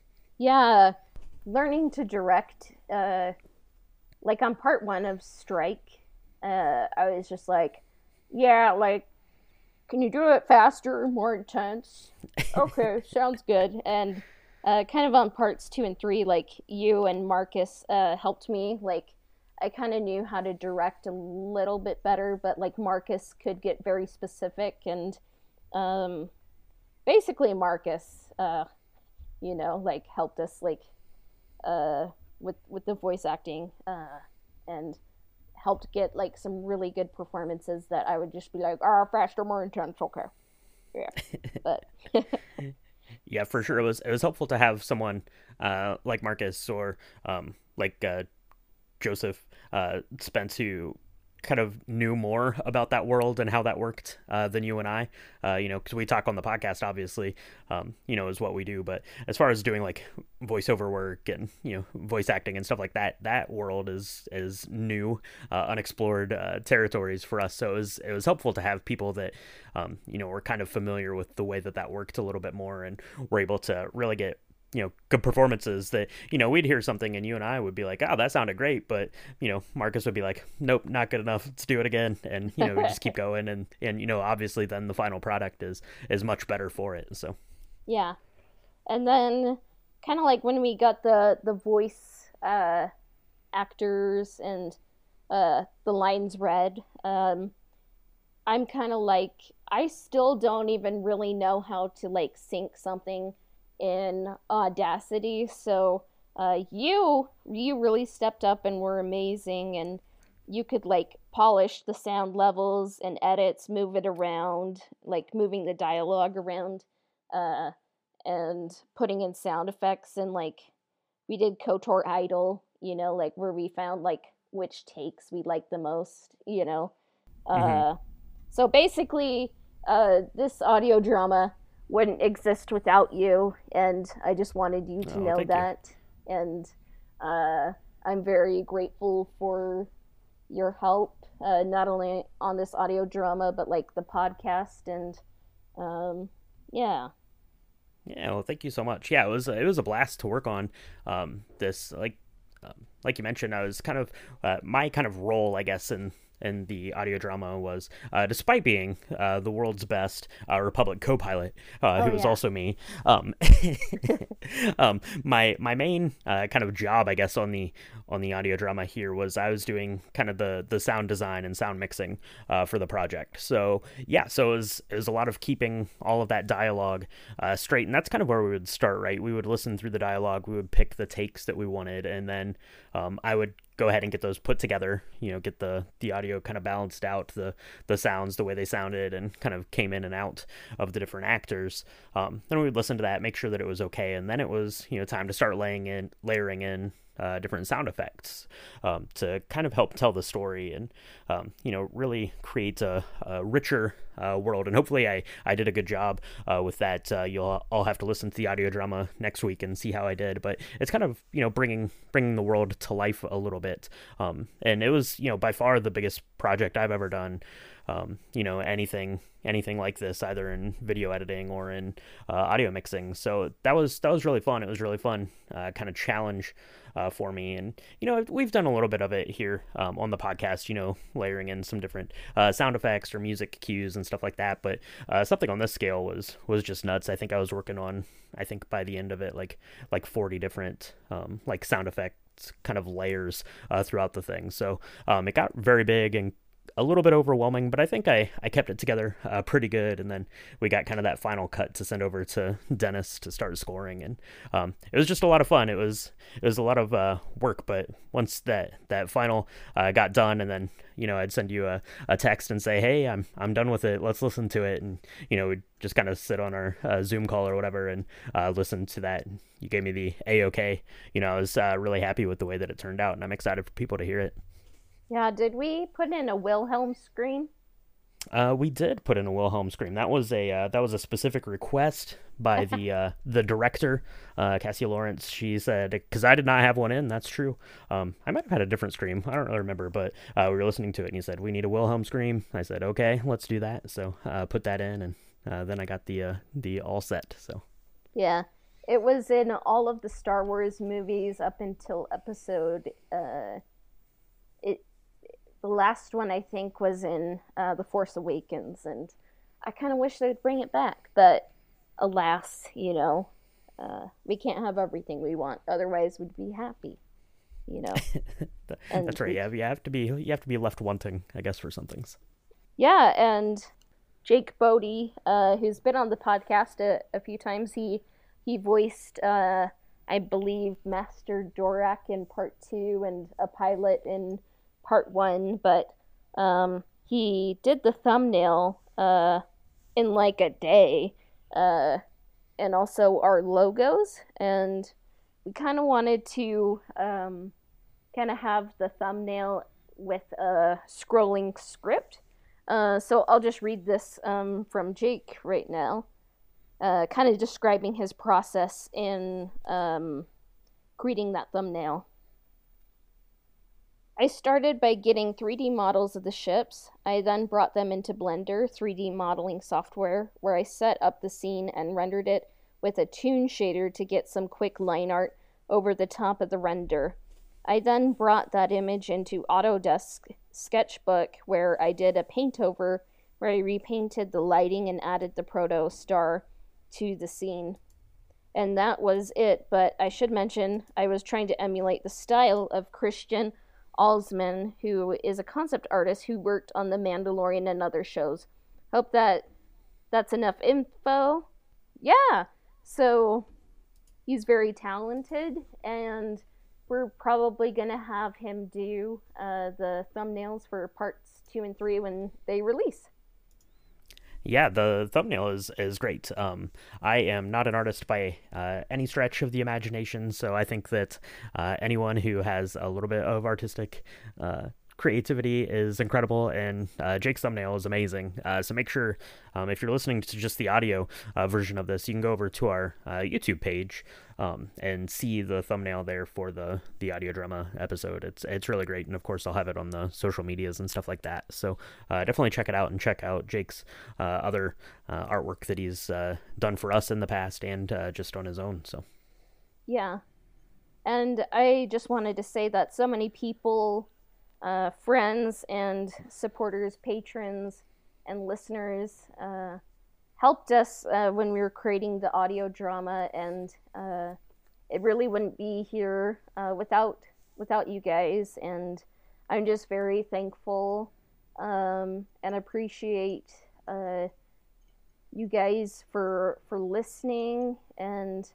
Yeah, learning to direct, like on part 1 of Strike, I was just like, yeah, like, can you do it faster, more intense? Okay, sounds good. And kind of on parts 2 and 3, like you and Marcus helped me. Like I kind of knew how to direct a little bit better, but like Marcus could get very specific, and basically Marcus, like helped us like with the voice acting, and helped get like some really good performances that I would just be like, faster, more intense, okay, yeah, but. Yeah, for sure. It was helpful to have someone like Marcus, or like Joseph Spence, who kind of knew more about that world and how that worked than you and I, because we talk on the podcast, obviously, is what we do. But as far as doing like voiceover work and, voice acting and stuff like that, that world is new, unexplored territories for us. So it was helpful to have people that, were kind of familiar with the way that worked a little bit more, and were able to really get good performances that, we'd hear something and you and I would be like, oh, that sounded great. But, Marcus would be like, nope, not good enough. Let's do it again. And, we just keep going. And, obviously then the final product is much better for it. So, yeah. And then kind of like when we got the voice actors and the lines read, I'm kind of like, I still don't even really know how to like sync something in Audacity, so you really stepped up and were amazing, and you could like polish the sound levels and edits, move it around, like moving the dialogue around, and putting in sound effects, and like we did KOTOR Idol, like where we found like which takes we liked the most, so basically this audio drama wouldn't exist without you, and I just wanted you to know that. And I'm very grateful for your help, not only on this audio drama, but like the podcast, and yeah. Yeah, well, thank you so much. Yeah, it was a blast to work on this. Like you mentioned, I was kind of my kind of role, I guess, in the audio drama was, despite being the world's best Republic co-pilot, who was also me, my main kind of job, I guess, on the audio drama here was I was doing kind of the sound design and sound mixing for the project. So yeah, so it was a lot of keeping all of that dialogue straight, and that's kind of where we would start, right? We would listen through the dialogue, we would pick the takes that we wanted, and then I would go ahead and get those put together, get the audio kind of balanced out, the sounds, the way they sounded, and kind of came in and out of the different actors. Then we would listen to that, make sure that it was okay, and then it was, time to start layering in different sound effects to kind of help tell the story and, really create a richer world. And hopefully I did a good job with that. You'll all have to listen to the audio drama next week and see how I did. But it's kind of, bringing the world to life a little bit. And it was, by far the biggest project I've ever done. Anything like this, either in video editing or in audio mixing. So that was really fun. It was really fun, kind of challenge for me. And, we've done a little bit of it here on the podcast, layering in some different sound effects or music cues and stuff like that. But something on this scale was just nuts. I think I was working on, by the end of it, like 40 different like sound effects kind of layers throughout the thing. So it got very big and a little bit overwhelming, but I think I kept it together pretty good. And then we got kind of that final cut to send over to Dennis to start scoring, and it was just a lot of fun. It was a lot of work, but once that final got done, and then I'd send you a text and say, hey, I'm done with it, let's listen to it, and we'd just kind of sit on our Zoom call or whatever and listen to that. You gave me the A-OK. I was really happy with the way that it turned out, and I'm excited for people to hear it. Yeah, did we put in a Wilhelm scream? We did put in a Wilhelm scream. That was a specific request by the director, Cassia Lawrence. She said, because I did not have one in. That's true. I might have had a different scream. I don't really remember, but we were listening to it, and he said we need a Wilhelm scream. I said okay, let's do that. So put that in, and then I got the all set. So yeah, it was in all of the Star Wars movies up until episode. The last one, I think, was in The Force Awakens, and I kind of wish they'd bring it back, but alas, we can't have everything we want, otherwise we'd be happy, That's right, yeah, you have to be left wanting, I guess, for some things. Yeah, and Jake Bodie, who's been on the podcast a few times, he voiced, I believe, Master Dorak in Part 2 and a pilot in Part 1, but he did the thumbnail in like a day, and also our logos, and we kind of wanted to kind of have the thumbnail with a scrolling script. So I'll just read this from Jake right now, kind of describing his process in creating that thumbnail. I started by getting 3D models of the ships. I then brought them into Blender 3D modeling software, where I set up the scene and rendered it with a toon shader to get some quick line art over the top of the render. I then brought that image into Autodesk Sketchbook, where I did a paint over, where I repainted the lighting and added the proto star to the scene. And that was it, but I should mention I was trying to emulate the style of Christian Alsman, who is a concept artist who worked on The Mandalorian and other shows. Hope that's enough info. Yeah, so he's very talented, and we're probably going to have him do the thumbnails for parts 2 and 3 when they release. Yeah, the thumbnail is great. I am not an artist by any stretch of the imagination, so I think that anyone who has a little bit of artistic creativity is incredible, and Jake's thumbnail is amazing. So make sure, if you're listening to just the audio version of this, you can go over to our YouTube page and see the thumbnail there for the audio drama episode. It's really great, and of course I'll have it on the social medias and stuff like that. So definitely check it out, and check out Jake's other artwork that he's done for us in the past, and just on his own. So yeah, and I just wanted to say that so many people, friends and supporters, patrons and listeners, helped us when we were creating the audio drama, and it really wouldn't be here without you guys, and I'm just very thankful and appreciate you guys for listening. And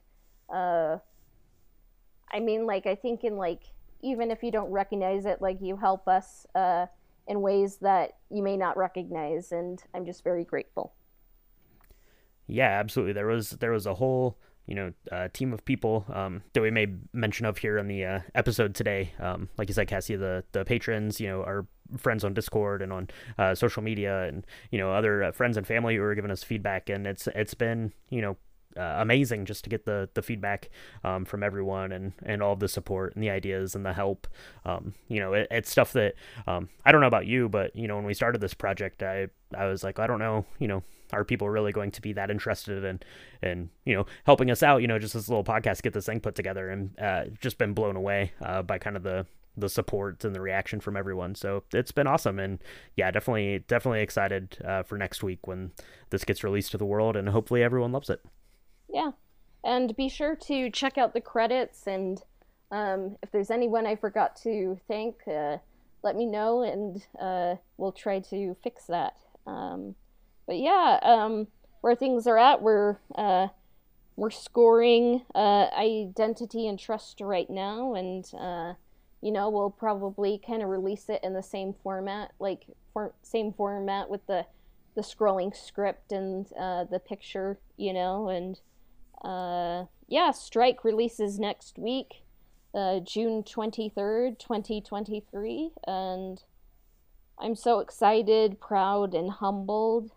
I mean, like, I think in, like, even if you don't recognize it, like, you help us in ways that you may not recognize, and I'm just very grateful. Yeah, absolutely. There was a whole, team of people that we made mention of here on the episode today. Like you said, Cassie, the patrons, our friends on Discord and on social media, and other friends and family who are giving us feedback, and it's been amazing just to get the feedback from everyone, and all of the support and the ideas and the help. It's stuff that I don't know about you, but when we started this project, I was like, I don't know, are people really going to be that interested in helping us out, just this little podcast, get this thing put together, and just been blown away by kind of the support and the reaction from everyone. So it's been awesome, and yeah, definitely excited for next week when this gets released to the world, and hopefully everyone loves it. Yeah, and be sure to check out the credits, and if there's anyone I forgot to thank, let me know, and we'll try to fix that. But yeah, where things are at, we're scoring Identity and Trust right now, and we'll probably kind of release it in the same format, same format with the scrolling script and the picture, and yeah, Strike releases next week, June 23rd, 2023, and I'm so excited, proud, and humbled.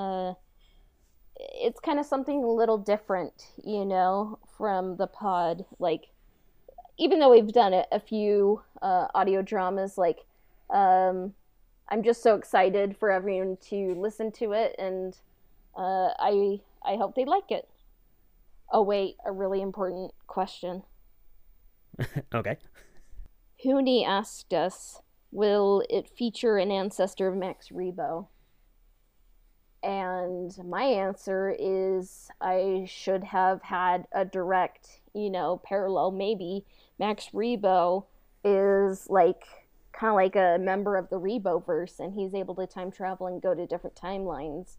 It's kind of something a little different, from the pod. Like, even though we've done a few audio dramas, I'm just so excited for everyone to listen to it, and I hope they like it. Oh wait, a really important question. Okay. Hooney asked us, will it feature an ancestor of Max Rebo? And my answer is I should have had a direct, parallel. Maybe Max Rebo is kind of like a member of the Reboverse, and he's able to time travel and go to different timelines,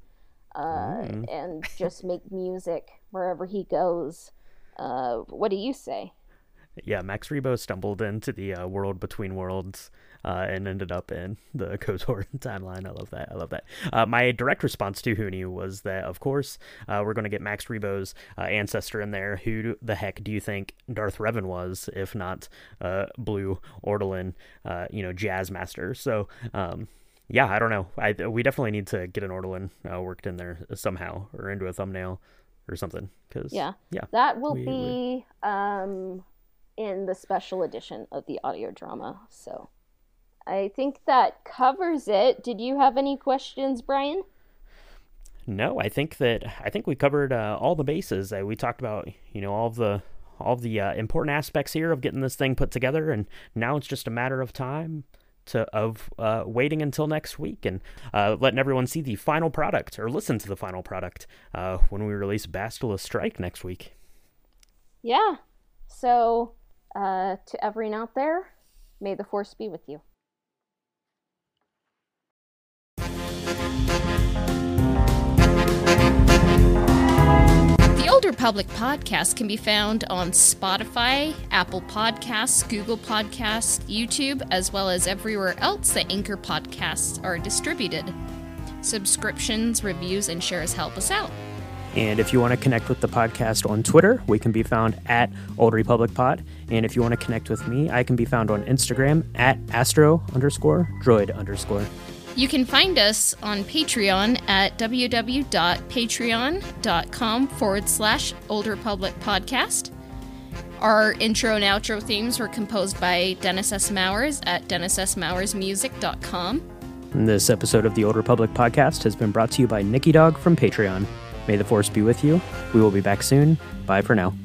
and just make music wherever he goes. What do you say? Yeah, Max Rebo stumbled into the world between worlds and ended up in the KOTOR timeline. I love that. My direct response to Huni was that, of course, we're going to get Max Rebo's ancestor in there. Who the heck do you think Darth Revan was, if not Blue Ortolan, Jazz Master? So, yeah, I don't know. We definitely need to get an Ortolan worked in there somehow, or into a thumbnail or something. Yeah, that will be in the special edition of the audio drama. So I think that covers it. Did you have any questions, Brian? No, I think we covered all the bases. We talked about all of the important aspects here of getting this thing put together, and now it's just a matter of time of waiting until next week and letting everyone see the final product or listen to the final product when we release Bastila Strike next week. Yeah. So to everyone out there, may the Force be with you. The Old Republic podcast can be found on Spotify, Apple Podcasts, Google Podcasts, YouTube, as well as everywhere else that Anchor podcasts are distributed. Subscriptions, reviews, and shares help us out. And if you want to connect with the podcast on Twitter, we can be found at Old Republic Pod. And if you want to connect with me, I can be found on Instagram at Astro_Droid_. You can find us on Patreon at www.patreon.com/Old Republic Podcast. Our intro and outro themes were composed by Dennis S. Mowers at DennisSMowersMusic.com. This episode of the Old Republic Podcast has been brought to you by Nicky Dog from Patreon. May the Force be with you. We will be back soon. Bye for now.